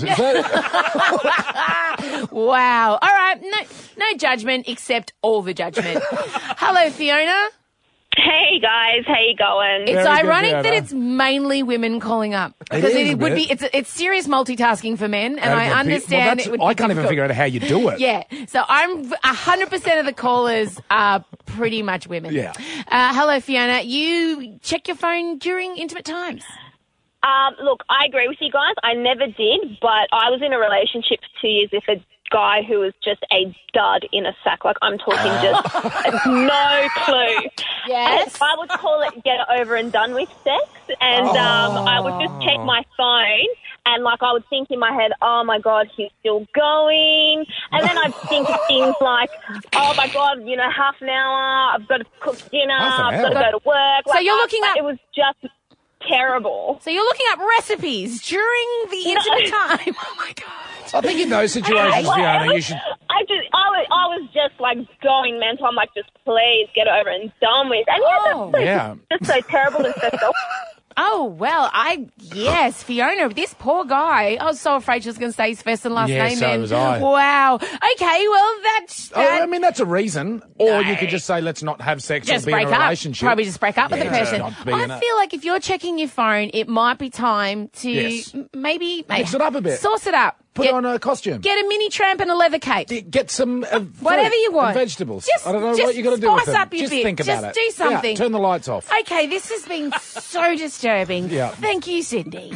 that- Wow. All right. No, no judgment except all the judgment. Hello, Fiona. Hey guys, how you going? It's Very good, ironic Fiona. that it's mainly women calling up because is it, a would bit. be it's it's serious multitasking for men, and Uh, I well, understand that's- it would. I be can't even difficult. figure out how you do it. Yeah, so I'm a hundred percent of the callers are pretty much women. Yeah. Uh, hello, Fiona. You check your phone during intimate times. Um, look, I agree with you guys. I never did, but I was in a relationship for two years with a guy who was just a dud in a sack. Like, I'm talking just no clue. Yes. And I would call it get it over and done with sex. And um, I would just check my phone. And, like, I would think in my head, oh, my God, he's still going. And then I'd think of things like, oh, my God, you know, half an hour, I've got to cook dinner, Half an I've got to hour? go to work. So Like, you're I- looking like, up- It was just terrible. So you're looking up recipes during the intimate time. Oh my God. I think in those situations, Well, Fiona, you should... I just, I was, I was just like going mental. I'm like, just please get it over and done with. And yeah, Oh. that's so, Yeah. just so terrible and so selfish. Oh, well, I, yes, Fiona, this poor guy. I was so afraid she was going to say his first and last Yeah, name so then. was I. Wow. Okay, well, that's, I, that, I mean, that's a reason. Or you could just say, let's not have sex just or be break in a up. relationship. Probably just break up with Yeah, the person. not be I in it. feel like if you're checking your phone, it might be time to Yes. m- maybe, maybe Mix it up a bit. Sauce it up. Put get, on a costume. Get a mini tramp and a leather cape. Get some uh, fruit Whatever you want. and vegetables. Just- I don't know just what you got to do with spice them. up your Just bit. think about Just it. do something. Yeah, turn the lights off. Okay, this has been so disturbing. Yeah. Thank you, Cindy.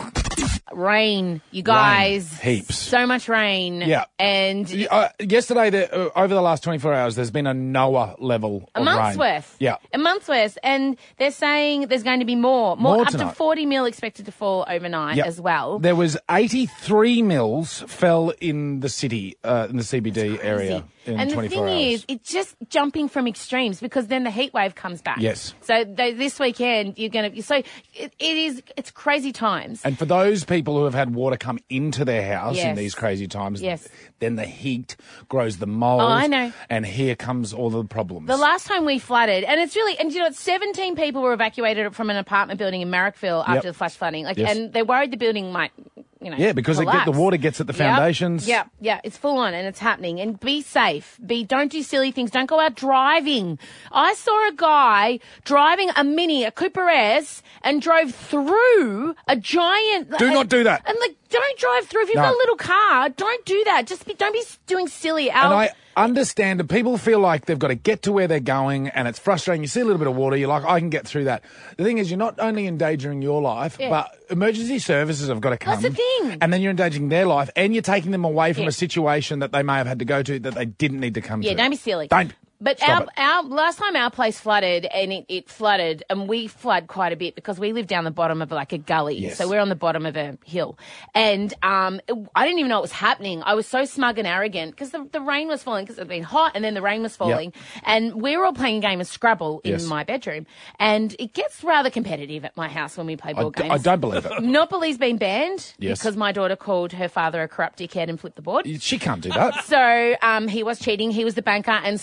Rain, you guys. Rain. Heaps. So much rain. Yeah. And Uh, yesterday, the, uh, over the last twenty-four hours, there's been a Noah level a of month's rain. worth. Yeah. A month's worth. And they're saying there's going to be more. More, More up to tonight. forty mil expected to fall overnight Yep. as well. There was eighty-three mils fell in the city, uh, in the C B D area in And the twenty-four thing hours. is, it's just jumping from extremes because then the heat wave comes back. Yes. So th- this weekend you're going to. So it, it is. It's crazy times. And for those people who have had water come into their house in Yes. these crazy times, Yes. then the heat grows the mold. Oh, I know. And here comes all the problems. The last time we flooded, and it's really, and you know, it's seventeen people were evacuated from an apartment building in Marrickville after Yep. the flash flooding. Like, Yes. and they're worried the building might, you know, Yeah, because it get, the collapse. water gets at the Yep. foundations. Yeah, yeah, it's full on and it's happening. And be safe. Be don't do silly things. Don't go out driving. I saw a guy driving a Mini, a Cooper S, and drove through a giant. Do and, not do that. And like, don't drive through. If you've No. got a little car, don't do that. Just be, don't be doing silly. And Our- I understand that people feel like they've got to get to where they're going and it's frustrating. You see a little bit of water, you're like, I can get through that. The thing is, you're not only endangering your life, Yeah. but emergency services have got to come. That's the thing. And then you're endangering their life and you're taking them away from Yeah. a situation that they may have had to go to that they didn't need to come Yeah, to. don't be silly. Don't. But Stop our, it. our last time our place flooded and it, it flooded and we flood quite a bit because we live down the bottom of like a gully. Yes. So we're on the bottom of a hill. And um, it- I didn't even know it was happening. I was so smug and arrogant because the, the rain was falling because it had been hot and then the rain was falling. And we were all playing a game of Scrabble in Yes. my bedroom. And it gets rather competitive at my house when we play I board d- games. I don't believe it. Monopoly's been banned Yes. because my daughter called her father a corrupt dickhead and flipped the board. She can't do that. So um, he was cheating. He was the banker and storing money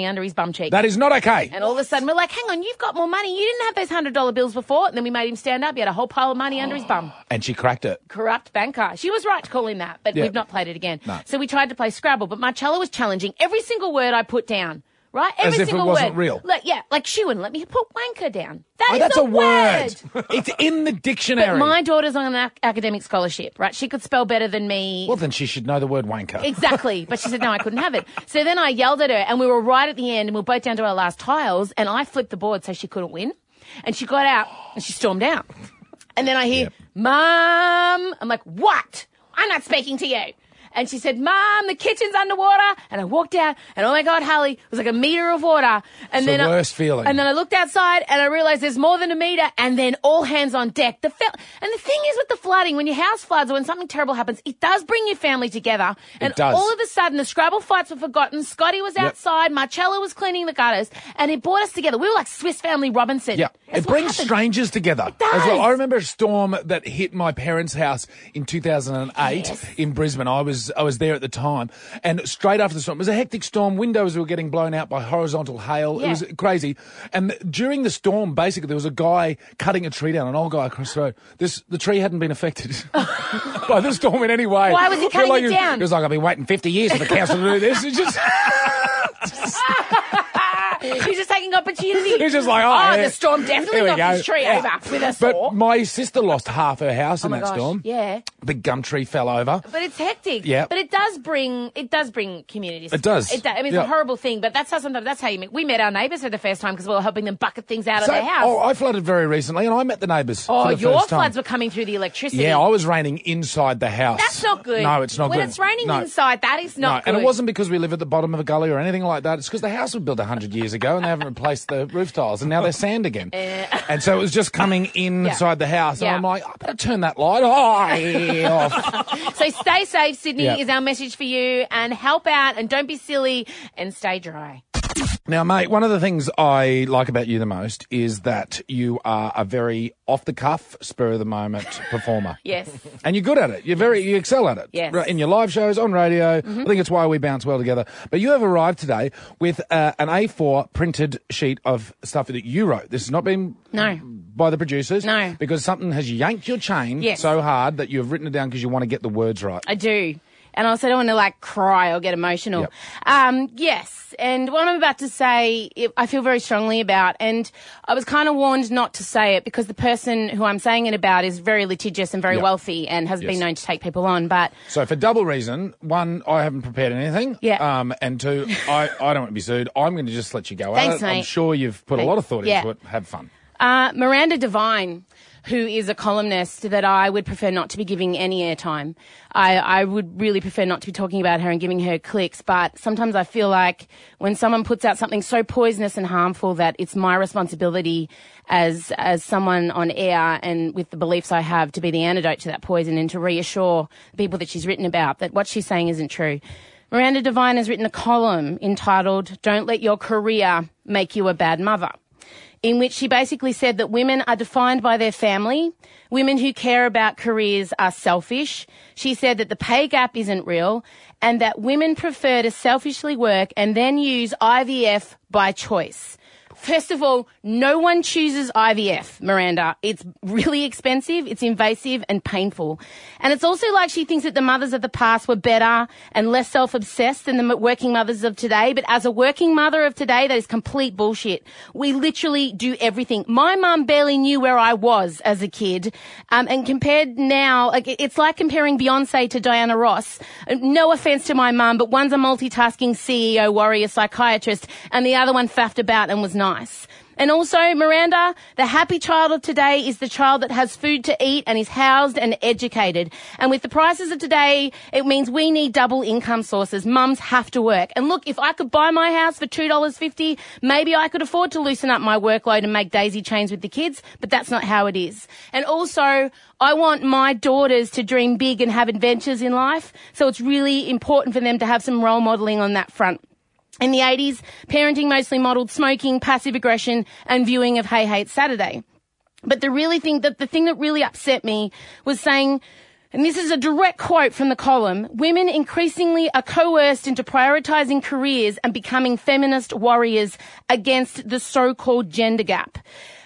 money under his bum cheek. That is not okay. And all of a sudden, we're like, hang on, you've got more money. You didn't have those one hundred dollar bills before. And then we made him stand up. He had a whole pile of money under his bum. And she cracked it. Corrupt banker. She was right to call him that, but Yeah. we've not played it again. No. So we tried to play Scrabble, but Marcello was challenging every single word I put down. Right? Every As if it single wasn't word. real. Like, yeah, like she wouldn't let me put wanker down. That Oh, is that's a a word. It's in the dictionary. But my daughter's on an ac- academic scholarship, right? She could spell better than me. Well, then she should know the word wanker. Exactly. But she said, no, I couldn't have it. So then I yelled at her, and we were right at the end, and we were both down to our last tiles, and I flipped the board so she couldn't win. And she got out, and she stormed out. And then I hear, Yep. Mum. I'm like, what? I'm not speaking to you. And she said, Mum, the kitchen's underwater. And I walked out, and oh my God, Hallie, it was like a metre of water. And It's then the I- worst feeling. And then I looked outside, and I realised there's more than a metre, and then all hands on deck. The fe- and the thing is with the flooding, when your house floods or when something terrible happens, it does bring your family together. And does. all of a sudden, the Scrabble fights were forgotten. Scotty was Yep. outside. Marcello was cleaning the gutters, and it brought us together. We were like Swiss Family Robinson. Yeah, That's it what brings happened. strangers together does. as well. I remember a storm that hit my parents' house in two thousand eight in Brisbane. I was I was there at the time, and straight after the storm, it was a hectic storm. Windows were getting blown out by horizontal hail. Yeah. It was crazy. And th- during the storm, basically, there was a guy cutting a tree down, an old guy across the road. This the tree hadn't been affected by the storm in any way. Why was he cutting like, it was- down? It was like, I've been waiting fifty years for the council to do this. It's just. He's just taking opportunity. He's just like, oh, oh yeah. the storm definitely Here we knocked go. his tree Yeah. over with a saw. But my sister lost half her house oh in my that gosh. storm. Yeah. Big gum tree fell over. But it's hectic. Yeah. But it does bring it does bring communities. It does. It does. I mean, it's Yeah. a horrible thing, but that's how sometimes that's how you meet. We met our neighbours for the first time because we were helping them bucket things out So, of their house. oh, I flooded very recently, and I met the neighbours. Oh, for the your first time. floods were coming through the electricity. Yeah, I was raining inside the house. That's not good. No, it's not when good. When it's raining No. inside, that is No, not good. and it wasn't because we live at the bottom of a gully or anything like that. It's because the house was built one hundred years ago and they haven't replaced the roof tiles, and now they're sand again. And so it was just coming inside the house, and Yeah. I'm like, I better turn that light oh, off. So stay safe, Sydney, Yeah. is our message for you, and help out, and don't be silly, and stay dry. Now, mate, one of the things I like about you the most is that you are a very off-the-cuff, spur-of-the-moment performer. Yes. And you're good at it. You're very, you excel at it. Yes. Right, in your live shows, on radio. Mm-hmm. I think it's why we bounce well together. But you have arrived today with uh, an A four printed sheet of stuff that you wrote. This has not been No. by the producers. No. Because something has yanked your chain Yes. so hard that you've written it down because you want to get the words right. I do. And I also don't want to like cry or get emotional. Um, yes. And what I'm about to say, it, I feel very strongly about. And I was kind of warned not to say it because the person who I'm saying it about is very litigious and very Yep. wealthy and has Yes. been known to take people on. But So for double reason, one, I haven't prepared anything. Yeah. Um, and two, I, I don't want to be sued. I'm going to just let you go Thanks, at it. I'm mate. sure you've put a Thanks. lot of thought Yeah. into it. Have fun. Uh, Miranda Devine, who is a columnist that I would prefer not to be giving any airtime. I, I would really prefer not to be talking about her and giving her clicks, but sometimes I feel like when someone puts out something so poisonous and harmful that it's my responsibility as as someone on air and with the beliefs I have to be the antidote to that poison and to reassure people that she's written about that what she's saying isn't true. Miranda Devine has written a column entitled "Don't Let Your Career Make You a Bad Mother," in which she basically said that women are defined by their family. Women who care about careers are selfish. She said that the pay gap isn't real and that women prefer to selfishly work and then use I V F by choice. First of all, no one chooses I V F, Miranda. It's really expensive, it's invasive and painful. And it's also like she thinks that the mothers of the past were better and less self-obsessed than the working mothers of today. But as a working mother of today, that is complete bullshit. We literally do everything. My mum barely knew where I was as a kid. Um, and compared now, like it's like comparing Beyonce to Diana Ross. No offense to my mum, but one's a multitasking C E O warrior psychiatrist and the other one faffed about and was nice. And also, Miranda, the happy child of today is the child that has food to eat and is housed and educated. And with the prices of today, it means we need double income sources. Mums have to work. And look, if I could buy my house for two dollars fifty, maybe I could afford to loosen up my workload and make daisy chains with the kids, but that's not how it is. And also, I want my daughters to dream big and have adventures in life, so it's really important for them to have some role modelling on that front. In the eighties, parenting mostly modelled smoking, passive aggression and viewing of Hey Hey It's Saturday. But the really thing that the thing that really upset me was saying And this is a direct quote from the column, women increasingly are coerced into prioritising careers and becoming feminist warriors against the so-called gender gap.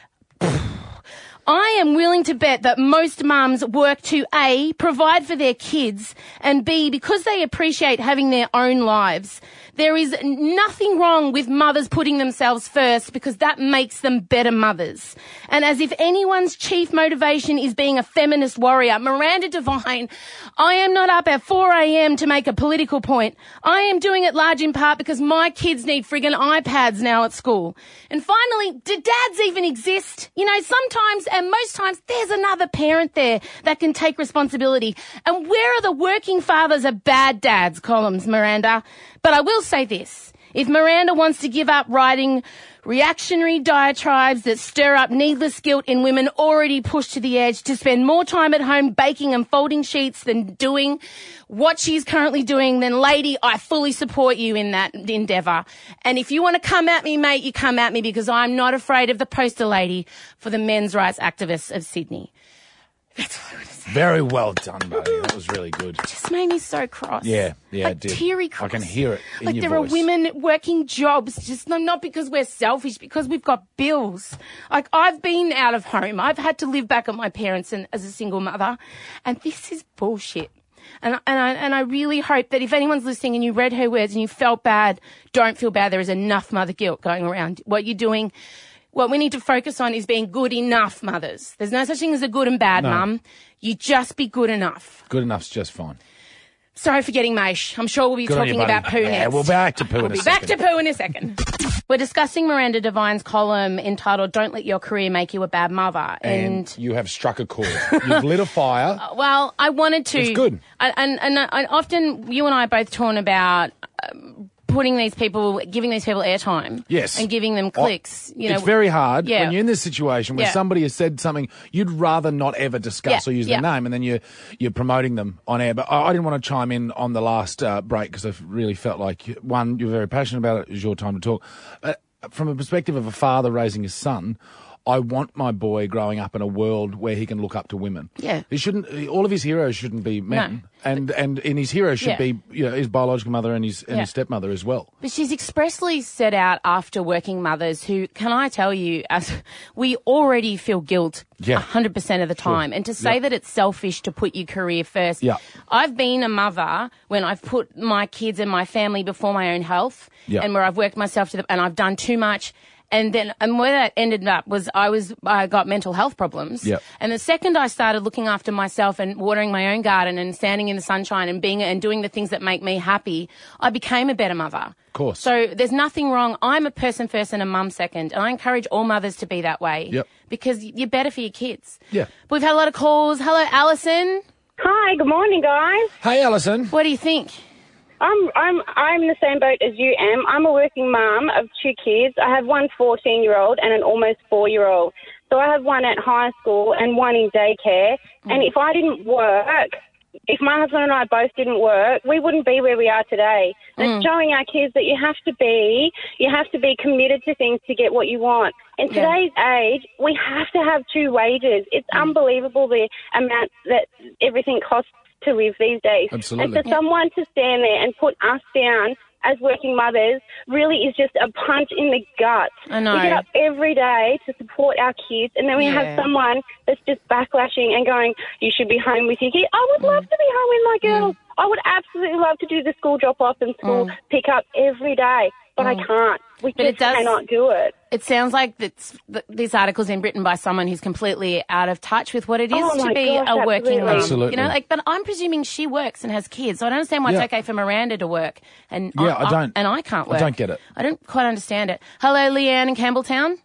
I am willing to bet that most mums work to A, provide for their kids, and B, because they appreciate having their own lives. There is nothing wrong with mothers putting themselves first because that makes them better mothers. And as if anyone's chief motivation is being a feminist warrior, Miranda Devine, I am not up at four a.m. to make a political point. I am doing it large in part because my kids need friggin' iPads now at school. And finally, do dads even exist? You know, sometimes and most times there's another parent there that can take responsibility. And where are the working fathers of bad dads columns, Miranda? But I will say this. If Miranda wants to give up writing reactionary diatribes that stir up needless guilt in women already pushed to the edge, to spend more time at home baking and folding sheets than doing what she's currently doing, then lady, I fully support you in that endeavour. And if you want to come at me, mate, you come at me because I'm not afraid of the poster lady for the men's rights activists of Sydney. That's all I want to say. Very well done, buddy. That was really good. Just made me so cross. Yeah, yeah, like it did. Teary cross. I can hear it in like your there voice. are women working jobs, just not, not because we're selfish, because we've got bills. Like I've been out of home. I've had to live back at my parents and as a single mother, and this is bullshit. And and I and I really hope that if anyone's listening and you read her words and you felt bad, don't feel bad. There is enough mother guilt going around. What you're doing. What we need to focus on is being good enough mothers. There's no such thing as a good and bad No. mum. You just be good enough. Good enough's just fine. Sorry for getting Maish. I'm sure we'll be Good on you, talking buddy. about poo Yeah, next. we'll be back to poo in We'll a be second. back to poo in a second. We're discussing Miranda Devine's column entitled Don't Let Your Career Make You a Bad Mother. And, you have struck a chord. You've lit a fire. Uh, well, I wanted to. It's good. I, and, and, and often you and I both talk about um, putting these people, giving these people airtime. Yes. And giving them clicks. You know, It's very hard Yeah. when you're in this situation where Yeah. somebody has said something you'd rather not ever discuss Yeah, or use yeah. their name, and then you're, you're promoting them on air. But I, I didn't want to chime in on the last uh, break because I really felt like, one, you're very passionate about it. It was your time to talk. Uh, from a perspective of a father raising his son, I want my boy growing up in a world where he can look up to women. Yeah. He shouldn't. All of his heroes shouldn't be men, No. and and in his heroes should Yeah. be, you know, his biological mother and his and Yeah. his stepmother as well. But she's expressly set out after working mothers who, can I tell you, as we already feel guilt Yeah. one hundred percent of the time. And to say Yeah. that it's selfish to put your career first. Yeah. I've been a mother when I've put my kids and my family before my own health. Yeah. And where I've worked myself to the, and I've done too much. And then, and where that ended up was I was, I got mental health problems. Yep. And the second I started looking after myself and watering my own garden and standing in the sunshine and being, and doing the things that make me happy, I became a better mother. Of course. So there's nothing wrong. I'm a person first and a mum second. And I encourage all mothers to be that way. Yep. Because you're better for your kids. Yeah. We've had a lot of calls. Hello, Alison. Hi, good morning, guys. Hey, Alison. What do you think? I'm I'm I'm in the same boat as you am. I'm a working mum of two kids. I have one fourteen-year-old and an almost four-year-old. So I have one at high school and one in daycare. Mm. And if I didn't work, if my husband and I both didn't work, we wouldn't be where we are today. And Mm. it's showing our kids that you have to be, you have to be committed to things to get what you want. In Yeah. today's age, we have to have two wages. It's Mm. unbelievable the amount that everything costs to live these days. Absolutely. And for someone to stand there and put us down as working mothers really is just a punch in the gut. I know. We get up every day to support our kids, and then we Yeah. have someone that's just backlashing and going, you should be home with your kids. I would love to be home with my girls. I would absolutely love to do the school drop-off and school Mm. pick-up every day, but I can't. We But it just does- cannot do it. It sounds like that's, th- this article's been written by someone who's completely out of touch with what it is Oh to my be gosh, a working absolutely. mum. Absolutely. You know, like, but I'm presuming she works and has kids, so I don't understand why Yeah. it's okay for Miranda to work and Yeah, I don't. and I can't I work. don't get it. I don't quite understand it. Hello, Leanne in Campbelltown.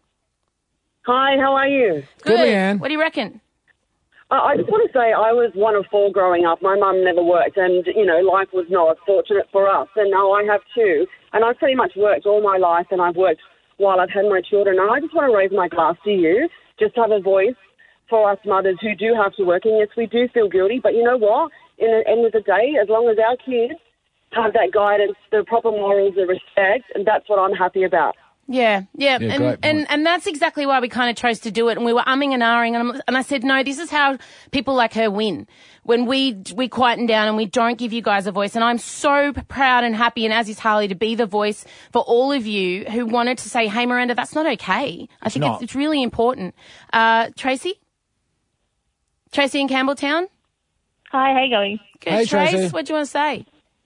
Hi, how are you? Good, Leanne. What do you reckon? Uh, I just want to say I was one of four growing up. My mum never worked, and, you know, life was not fortunate for us. And now I have two. And I've pretty much worked all my life, and I've worked while I've had my children. And I just want to raise my glass to you, just have a voice for us mothers who do have to work. And, yes, we do feel guilty. But you know what? In the end of the day, as long as our kids have that guidance, the proper morals, the respect, and that's what I'm happy about. Yeah, yeah, Yeah, and, great and and that's exactly why we kind of chose to do it. And we were umming and ahhing, and, I'm- and I said, no, this is how people like her win. When we we quieten down and we don't give you guys a voice. And I'm so proud and happy, and as is Harley, to be the voice for all of you who wanted to say, hey, Miranda, that's not okay. I think not. it's, it's really important. Uh, Tracy? Tracy in Campbelltown? Hi, how you going? Good, Hey, Trace, Tracy. what do you want to say?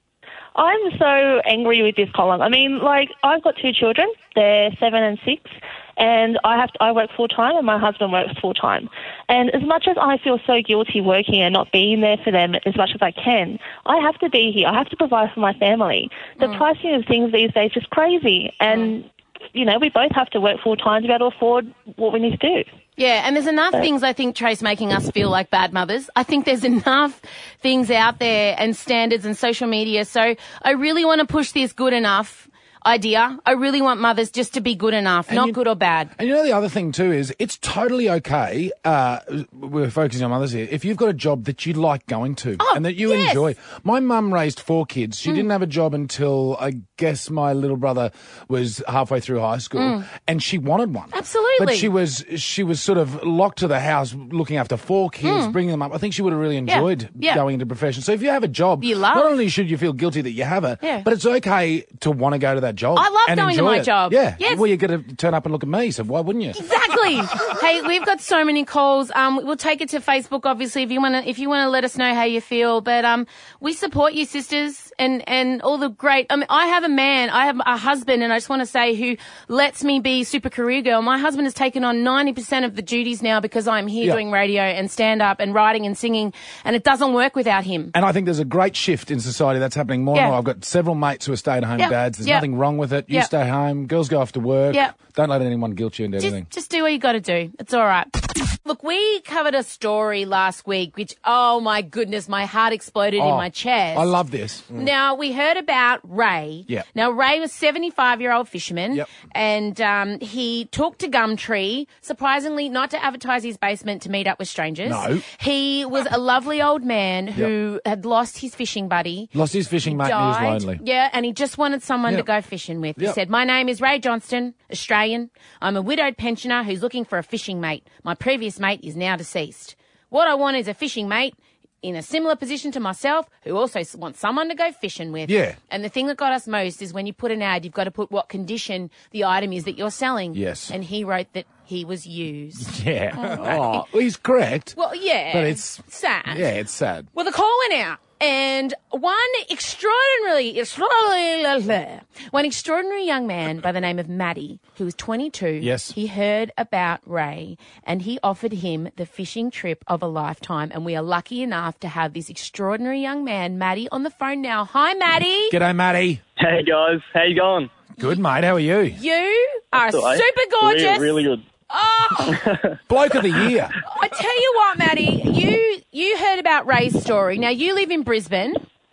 I'm so angry with this column. I mean, like, I've got two children. They're seven and six, and I have to, I work full time, and my husband works full time. And as much as I feel so guilty working and not being there for them as much as I can, I have to be here. I have to provide for my family. The Mm. pricing of things these days is crazy, and you know, we both have to work full time to be able to afford what we need to do. Yeah, and there's enough things, I think, Trace, making us feel like bad mothers. I think there's enough things out there and standards and social media. So I really want to push this good enough idea. I really want mothers just to be good enough, not you- good or bad. And you know the other thing too is it's totally okay. Uh, we're focusing on mothers here. If you've got a job that you like going to Oh, and that you yes. enjoy. My mum raised four kids. She Mm. didn't have a job until I guess my little brother was halfway through high school, Mm. and she wanted one. Absolutely. But she was she was sort of locked to the house, looking after four kids, Mm. bringing them up. I think she would have really Yeah. enjoyed Yeah. going into profession. So if you have a job, You love. not only should you feel guilty that you have it, Yeah. but it's okay to want to go to that job. I love and going to enjoy my it. job. Yeah. Yes. Well, you're going to turn up and look at me, so why wouldn't you? Exactly. Hey, we've got so many calls. Um, we'll take it to Facebook, obviously, if you want to. If you want to let us know how you feel. But um, we support you, sisters, and and all the great. I mean, I have a man, I have a husband, and I just want to say who lets me be super career girl. My husband has taken on ninety percent of the duties now because I'm here Yeah. doing radio and stand up and writing and singing, and it doesn't work without him. And I think there's a great shift in society that's happening more Yeah. and more. I've got several mates who are stay-at-home Yeah. dads. There's Yeah. nothing wrong with it. You Yeah. stay home. Girls go off to work. Yeah. Don't let anyone guilt you into Just, anything. just do what you got to do. It's all right. Look, we covered a story last week, which, oh my goodness, my heart exploded in Oh, my chest. I love this. Now, we heard about Ray. Yeah. Now, Ray was a seventy-five-year-old fisherman. Yep. And um, he took to Gumtree, surprisingly, not to advertise his basement to meet up with strangers. No. He was a lovely old man who had lost his fishing buddy. Lost his fishing mate and he was Died. lonely. Yeah, and he just wanted someone Yep. to go fishing with. He Yep. said, my name is Ray Johnston, Australian. I'm a widowed pensioner who's looking for a fishing mate. My previous mate is now deceased. What I want is a fishing mate in a similar position to myself who also s- wants someone to go fishing with. Yeah. And the thing that got us most is when you put an ad, you've got to put what condition the item is that you're selling. Yes. And he wrote that he was used. Yeah. Oh. Oh, well, he's correct. Well, yeah. But it's sad. Yeah, it's sad. Well, the call went out, and one extraordinarily, extraordinarily, one extraordinary young man by the name of Matty, who was twenty-two, Yes. he heard about Ray, and he offered him the fishing trip of a lifetime, and we are lucky enough to have this extraordinary young man, Matty, on the phone now. Hi, Matty. G'day, Matty. Hey guys, how you going? Good, mate. How are you? You are That's all right. super gorgeous. Really, really good. Oh, Bloke of the year. I tell you what, Matty, you you heard about Ray's story. Now, you live in Brisbane.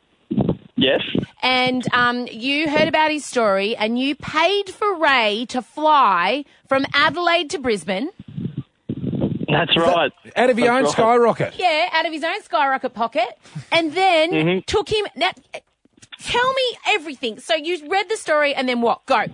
Yes. And um, you heard about his story, and you paid for Ray to fly from Adelaide to Brisbane. That's right. Out of your That's own right. skyrocket. Yeah, out of his own skyrocket pocket, and then Mhm. took him. Now, tell me everything. So you read the story, and then what? Go.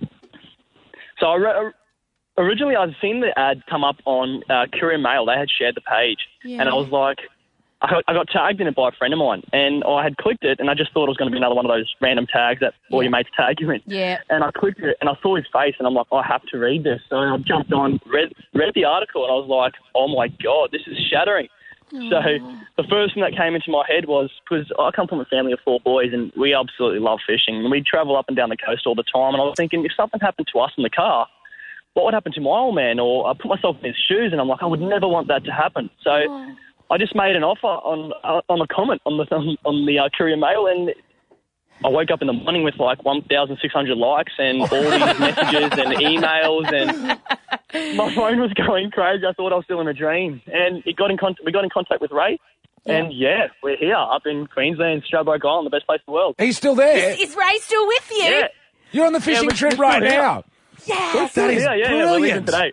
So I re- originally I'd seen the ad come up on uh, Courier Mail. They had shared the page, Yeah. and I was like, I got, I got tagged in it by a friend of mine, and I had clicked it, and I just thought it was going to be another one of those random tags that all your mates tag you in. Yeah. And I clicked it, and I saw his face, and I'm like, I have to read this. So I jumped on, read read the article, and I was like, oh my god, this is shattering. So the first thing that came into my head was, because I come from a family of four boys and we absolutely love fishing. And we travel up and down the coast all the time. And I was thinking, if something happened to us in the car, what would happen to my old man? Or I put myself in his shoes and I'm like, I would never want that to happen. So I just made an offer on uh, on a comment on the on, on the uh, Courier Mail, and I woke up in the morning with like one thousand six hundred likes and all these messages and emails, and my phone was going crazy. I thought I was still in a dream. And it got in con- we got in contact with Ray, and yeah, we're here up in Queensland, Stradbroke Island, the best place in the world. He's still there. Is, is Ray still with you? Yeah. You're on the fishing we're- trip we're right still here. now. Yes. That is yeah, yeah, yeah, we're leaving brilliant. today.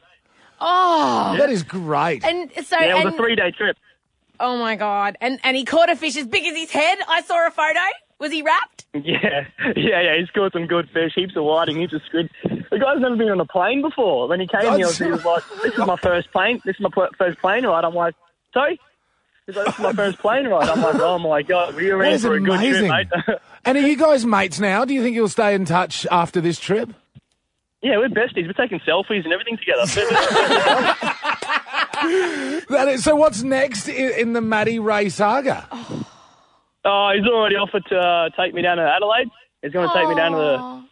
Oh. That is great. And so, Yeah, it was and, a three-day trip. oh my god! And and he caught a fish as big as his head. I saw a photo. Was he wrapped? Yeah, yeah, yeah. He's caught some good fish, heaps of whiting, heaps of squid. the guy's never been on a plane before. When he came here, he was like, "This is my first plane. This is my pl- first plane ride." I'm like, "Sorry." He's like, "This is my first plane ride." I'm like, "Oh my god, we are That in is for a good trip, amazing. mate." And are you guys mates now? Do you think you'll stay in touch after this trip? Yeah, we're besties. We're taking selfies and everything together. That is, so what's next in, in the Maddie Ray saga? Oh, he's already offered to uh, take me down to Adelaide. He's going to take me down to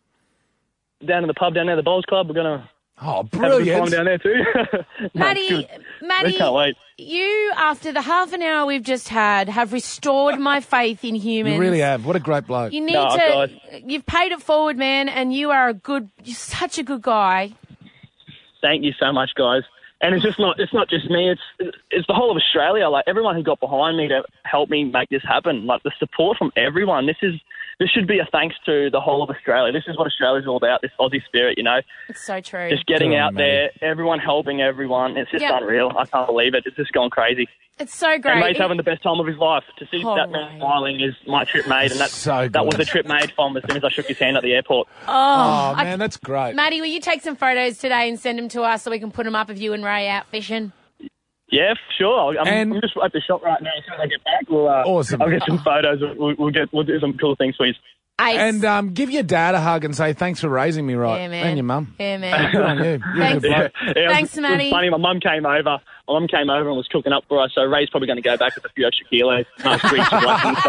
the down to the pub down there, the Bowls Club. We're going to oh, brilliant. have a good time down there too. No, Maddie, good. Maddie, I can't wait. you, after the half an hour we've just had, have restored my faith in humans. You really have. What a great bloke. You need No, to. guys. You've paid it forward, man, and you are a good. You're such a good guy. Thank you so much, guys. And it's just not, it's not just me, it's it's the whole of Australia. Like, everyone who got behind me to help me make this happen. Like, the support from everyone. This is, this should be a thanks to the whole of Australia. This is what Australia's all about, this Aussie spirit, you know? It's so true. Just getting Good on out you, there, everyone helping everyone. It's just Yeah. unreal. I can't believe it. It's just gone crazy. It's so great. And mate's having the best time of his life. To see Oh, that man smiling is my trip made, and that's, So that was good. the trip made from as soon as I shook his hand at the airport. Oh, Oh, I- man, that's great. Maddie, will you take some photos today and send them to us so we can put them up of you and Ray out fishing? Yeah, for sure. I'll- I'm, And- I'm just at the shop right now. As soon as I get back, we'll, uh, Awesome. I'll get some photos. We'll, we'll get we'll do some cool things for you. Ace. And um, give your dad a hug and say thanks for raising me right. Yeah, man. And your mum. Yeah, man. Good on you. You're a Thanks. good bloke. Yeah, it was- Thanks, it Matty. was funny. My mum came over. My mum came over and was cooking up for us. So Ray's probably going to go back with a few extra kilos. Nice grease and wax and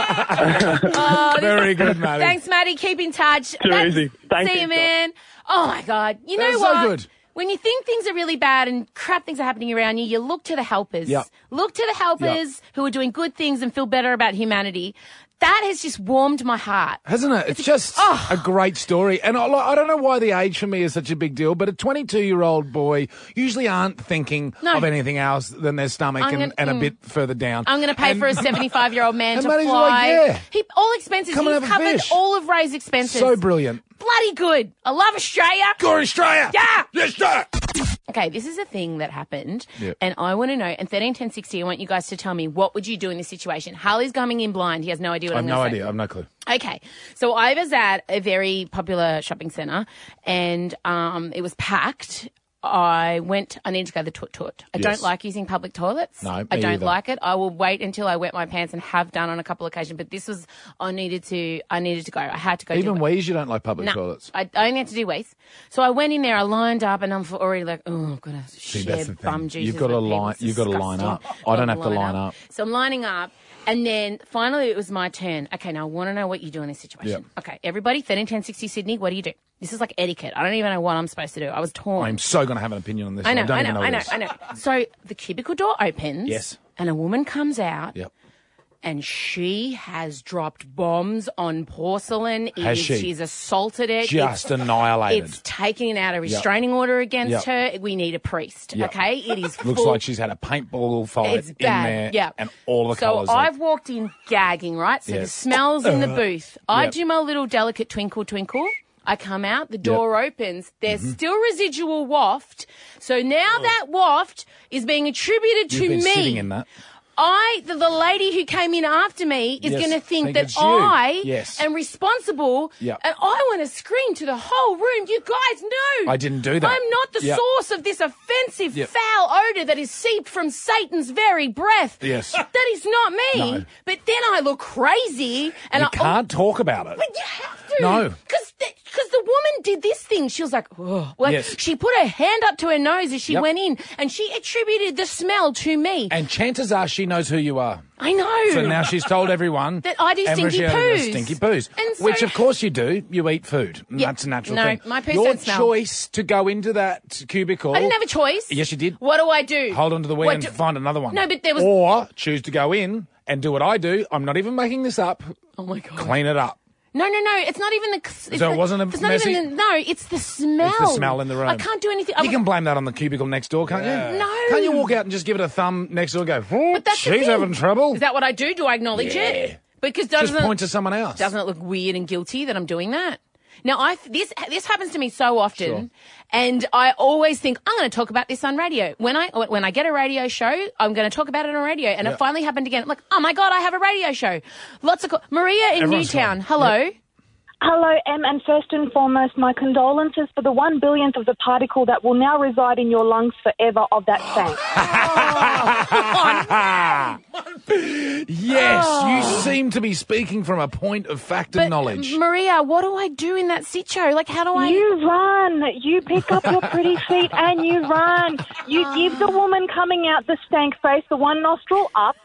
stuff. Oh, this- Very good, Maddie. Thanks, Maddie. Keep in touch. Too That's- easy. Thank See you, you, man. Oh, my God. You know That's so what? good. When you think things are really bad and crap things are happening around you, you look to the helpers. Yep. Look to the helpers who are doing good things and feel better about humanity. That has just warmed my heart. Hasn't it? It's, just oh. a great story. And I, I don't know why the age for me is such a big deal, but a twenty-two-year-old boy usually aren't thinking No. of anything else than their stomach I'm and, gonna- and a mm. bit further down. I'm going to pay And- for a seventy-five-year-old man And to Maddie's fly. like, yeah. He, all expenses. Come and He's have a covered fish. all of Ray's expenses. So brilliant. Bloody good. I love Australia. Go Australia! Yeah. Yes, sir! Okay, this is a thing that happened, Yep. and I want to know. And thirteen ten sixty, I want you guys to tell me what would you do in this situation. Harley's coming in blind. He has no idea what I I'm have going no to say. idea. I have no clue. Okay, so I was at a very popular shopping centre, and um, it was packed. I went, I need to go to the toot toot. I Yes. don't like using public toilets. No, I me don't either. like it. I will wait until I wet my pants and have done on a couple of occasions, but this was, I needed to, I needed to go. I had to go. Even do it. wheeze, you don't like public No, toilets. I, I only had to do waist. So I went in there, I lined up, and I'm already like, oh, I've got to See, share that's the bum thing. juices You've got to with people. line. It's You've got to line up. disgusting. I don't Got have to line up. So I'm lining up, and then finally it was my turn. Okay, now I want to know what you do in this situation. Yep. Okay, everybody, thirteen ten sixty Sydney, what do you do? This is like etiquette. I don't even know what I'm supposed to do. I was torn. I'm so going to have an opinion on this. I one. know, don't I even know, know I know, what it I is. know. So the cubicle door opens. Yes. And a woman comes out. Yep. And she has dropped bombs on porcelain. It Has is- she? She's assaulted it. Just It's- annihilated. It's taking out a restraining order against Yep. her. We need a priest. Yep. Okay, it is. Looks full- like she's had a paintball fight It's in bad. there. Yeah. And all the so colours. I've walked in gagging, right? So the Yes. smells in the Uh, booth. I yep. do my little delicate twinkle twinkle. I come out, the door opens. There's Mm-hmm. still residual waft. So now that waft is being attributed You've to been me. sitting in that. I, the, the lady who came in after me, is Yes, going to think, think that it's you. I Yes. am responsible, Yep. and I want to scream to the whole room. You guys know I didn't do that. I'm not the Yep. source of this offensive, Yep. foul odor that is seeped from Satan's very breath. Yes. That is not me. No. But then I look crazy, and You I can't talk about it. But you have to. No. Because because the woman did this thing. She was like, oh. Like, Yes. she put her hand up to her nose as she Yep. went in, and she attributed the smell to me. And chances are she knows who you are. I know. So now she's told everyone That I do and stinky Rochelle does poos. Stinky poos. And so- Which, of course, you do. You eat food. And Yeah. That's a natural No, thing. my poos Your don't smell. choice to go into that cubicle. I didn't have a choice. Yes, you did. What do I do? Hold on to the wheel What and do- find another one. No, but there was- Or choose to go in and do what I do. I'm not even making this up. Oh, my God. Clean it up. No, no, no. It's not even the. It's So it the- wasn't a It's not messy- even the, no. It's the smell. It's the smell in the room. I can't do anything. You can blame that on the cubicle next door, can't you? No. Can't you walk out and just give it a thumb next door and go, oh, But that's the she's thing. having trouble? Is that what I do? Do I acknowledge Yeah. it? Because Just doesn't point to someone else. Doesn't it look weird and guilty that I'm doing that? Now, I this this happens to me so often, Sure. and I always think I'm going to talk about this on radio. When I when I get a radio show, I'm going to talk about it on radio, and Yeah. it finally happened again. I'm like, oh my God, I have a radio show. Lots of co- Maria in Everyone's Newtown. gone. Hello. Yep. Hello, Em, and first and foremost, my condolences for the one billionth of the particle that will now reside in your lungs forever of that stank. Yes, Oh. you seem to be speaking from a point of fact and knowledge. Maria, what do I do in that situ? Like, how do I... You run. You pick up your pretty feet and you run. You give the woman coming out the stank face the one nostril up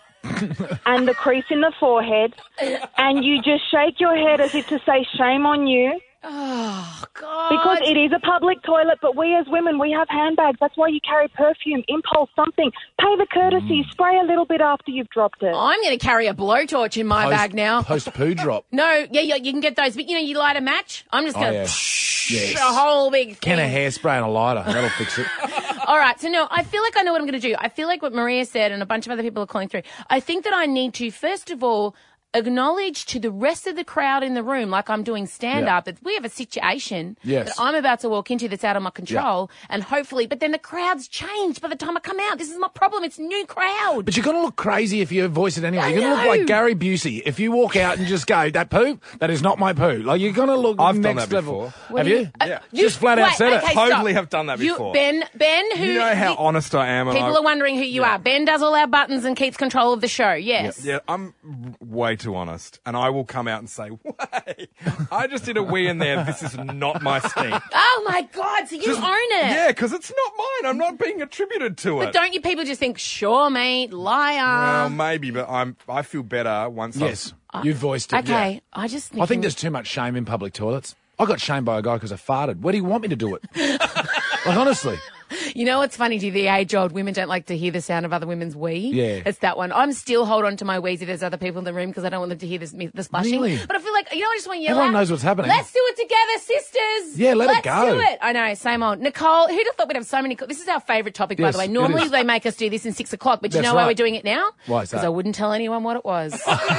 and the crease in the forehead, and you just shake your head as if to say shame on you. Oh, God. Because it is a public toilet, but we as women, we have handbags. That's why you carry perfume, impulse, something. Pay the courtesy. Spray a little bit after you've dropped it. I'm going to carry a blowtorch in my Post- bag now. Post poo drop. No, yeah, yeah, you can get those. But, you know, you light a match. I'm just Oh, going yeah. to Yes. a whole big thing. Can of hairspray and a lighter. That'll fix it. All right, so no, I feel like I know what I'm going to do. I feel like what Maria said and a bunch of other people are calling through. I think that I need to, first of all, acknowledge to the rest of the crowd in the room, like I'm doing stand-up, that we have a situation Yes. that I'm about to walk into that's out of my control, and hopefully, but then the crowd's changed by the time I come out. This is my problem. It's new crowd. But you're going to look crazy if you voice it anyway. I You're going to look know. like Gary Busey. If you walk out and just go, that poo, that is not my poo. Like, you're going to look I've done next that level. before. Have you? Yeah. Just flat out wait, said okay, it. stop. Totally have done that You, before. Ben, Ben, who... You know how honest I am. and People I- are wondering who you are. Ben does all our buttons and keeps control of the show, yes. Yeah, I'm r- way too honest, and I will come out and say, "Wait, I just did a wee in there. This is not my stink." Oh, my God, so you Just- own it. Yeah, because it's not mine. I'm not being attributed to But it. don't you people just think, sure, mate, liar? Well, maybe, but I'm. I feel better once. Yes, I've, you voiced it. Okay, Yeah. I just I think there's too much shame in public toilets. I got shamed by a guy because I farted. Where do you want me to do it? Like, honestly. You know what's funny to the age-old women don't like to hear the sound of other women's wee? Yeah. It's that one. I'm still hold on to my wheeze if there's other people in the room because I don't want them to hear this, the splashing. Really? But I feel like, you know, I just want to yell Everyone out, knows what's happening. Let's do it together, sisters. Yeah, let it Let's go. do it. I know, same old. Nicole, who'd have thought we'd have so many... This is our favourite topic, by Yes, the way. it Normally is. they make us do this in six o'clock, but you That's know why right. we're doing it now? Why is Because that? I wouldn't tell anyone what it was.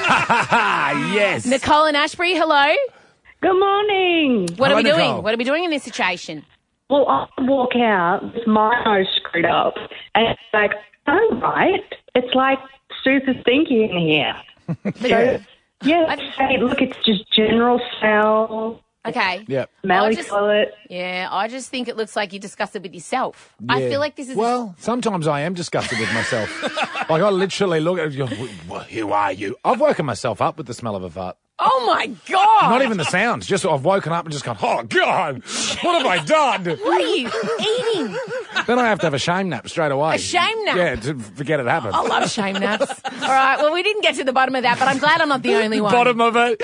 Yes. Nicole and Ashbury, hello. Good morning. What are we Hello, doing? Nicole. What are we doing in this situation? Well, I walk out with my nose screwed up, and it's like, oh, right. It's like super stinky in here. Yeah. So, yeah, hey, look, it's just general smell. Okay. Yep. Smelly I just- toilet. Yeah, I just think it looks like you're disgusted with yourself. I Yeah. feel like this is... Well, sometimes I am disgusted with myself. Like, I literally look at you, who are you? I've woken myself up with the smell of a fart. Oh, my God. Not even the sounds. Just I've woken up and just gone, oh, God, what have I done? What are you eating? Then I have to have a shame nap straight away. A shame nap? Yeah, to forget it happened. I love shame naps. All right, well, we didn't get to the bottom of that, but I'm glad I'm not the only one. Bottom of it.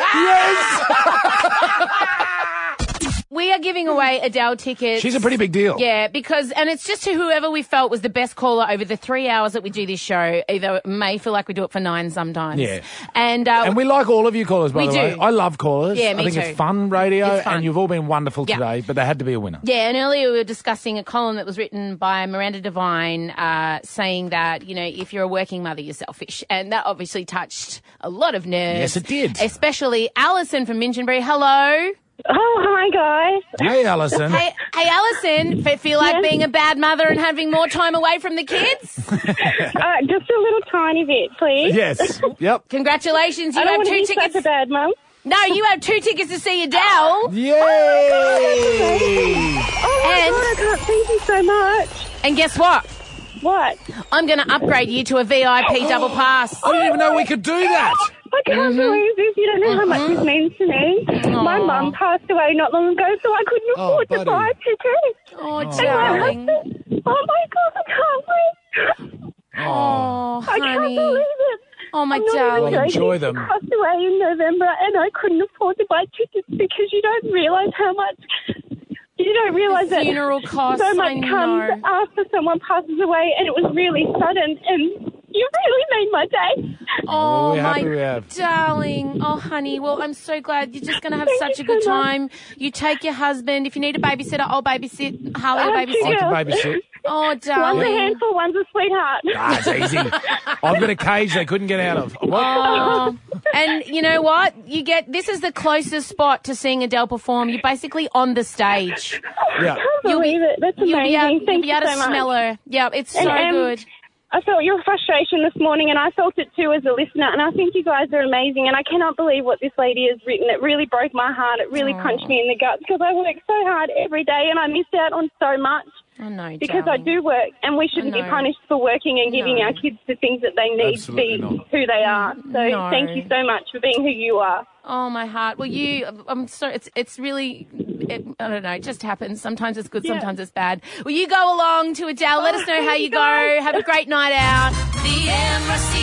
We are giving away Adele tickets. She's a pretty big deal. Yeah, because, and it's just to whoever we felt was the best caller over the three hours that we do this show. Either it may feel like we do it for nine sometimes. Yeah. And, uh, And we like all of you callers, by We the do. way. I love callers. Yeah, me I think too. it's fun radio, It's fun. and you've all been wonderful Yeah. today, but there had to be a winner. Yeah, and earlier we were discussing a column that was written by Miranda Devine uh, saying that, you know, if you're a working mother, you're selfish. And that obviously touched a lot of nerves. Yes, it did. Especially Alison from Minchinbury. Hello. Oh, hi, guys. Hey, Alison. Hey, hey, Alison, f- feel like being a bad mother and having more time away from the kids? uh, just a little tiny bit, please. Yes. Yep. Congratulations, you I don't have want to two be tickets. such a bad mum. No, you have two tickets to see Adele. Yay! Oh, my And- God, I can't thank you so much. And guess what? What? I'm going to upgrade you to a V I P double pass. I didn't even know we could do that. I can't believe this. You don't know how much this means to me. My Aw. mum passed away not long ago, so I couldn't Oh, afford buddy. to buy a ticket. Oh, And my darling. husband, oh my God, I can't wait. Oh, I can't honey. believe it. Oh, my I'm not even darling. Well, enjoy joking. them. He passed away in November, and I couldn't afford to buy tickets because you don't realise how much. You don't realise that funeral costs, so much I comes know. after someone passes away, and it was really sudden, and you really made my day. Oh, we're my happy we have. darling. Oh, honey. Well, I'm so glad. You're just going to have Thank such you a good so much. time. You take your husband. If you need a babysitter, I'll babysit. Harley will I have two babysit. I can girls. babysit. Oh, One's a darling. handful, one's a sweetheart. Ah, it's easy. I've got a cage they couldn't get out of. What? Oh, and you know what? You get this is the closest spot to seeing Adele perform. You're basically on the stage. Yeah. I can't believe it. That's You'll amazing. be able, you'll Thank be you so so much. much. Her. Yeah, it's so And, um, good. I felt your frustration this morning, and I felt it too as a listener, and I think you guys are amazing, and I cannot believe what this lady has written. It really broke my heart. It really Aww. punched me in the guts because I work so hard every day, and I missed out on so much. I know, Because darling. I do work, and we shouldn't I be know. punished for working and giving No. our kids the things that they need Absolutely to be not. who they are. So No. thank you so much for being who you are. Oh, my heart. Well, you, I'm sorry, it's it's really, it, I don't know, it just happens. Sometimes it's good, Yeah. sometimes it's bad. Well, you go along to Adele. Let us know how you go. Have a great night out. The Embassy.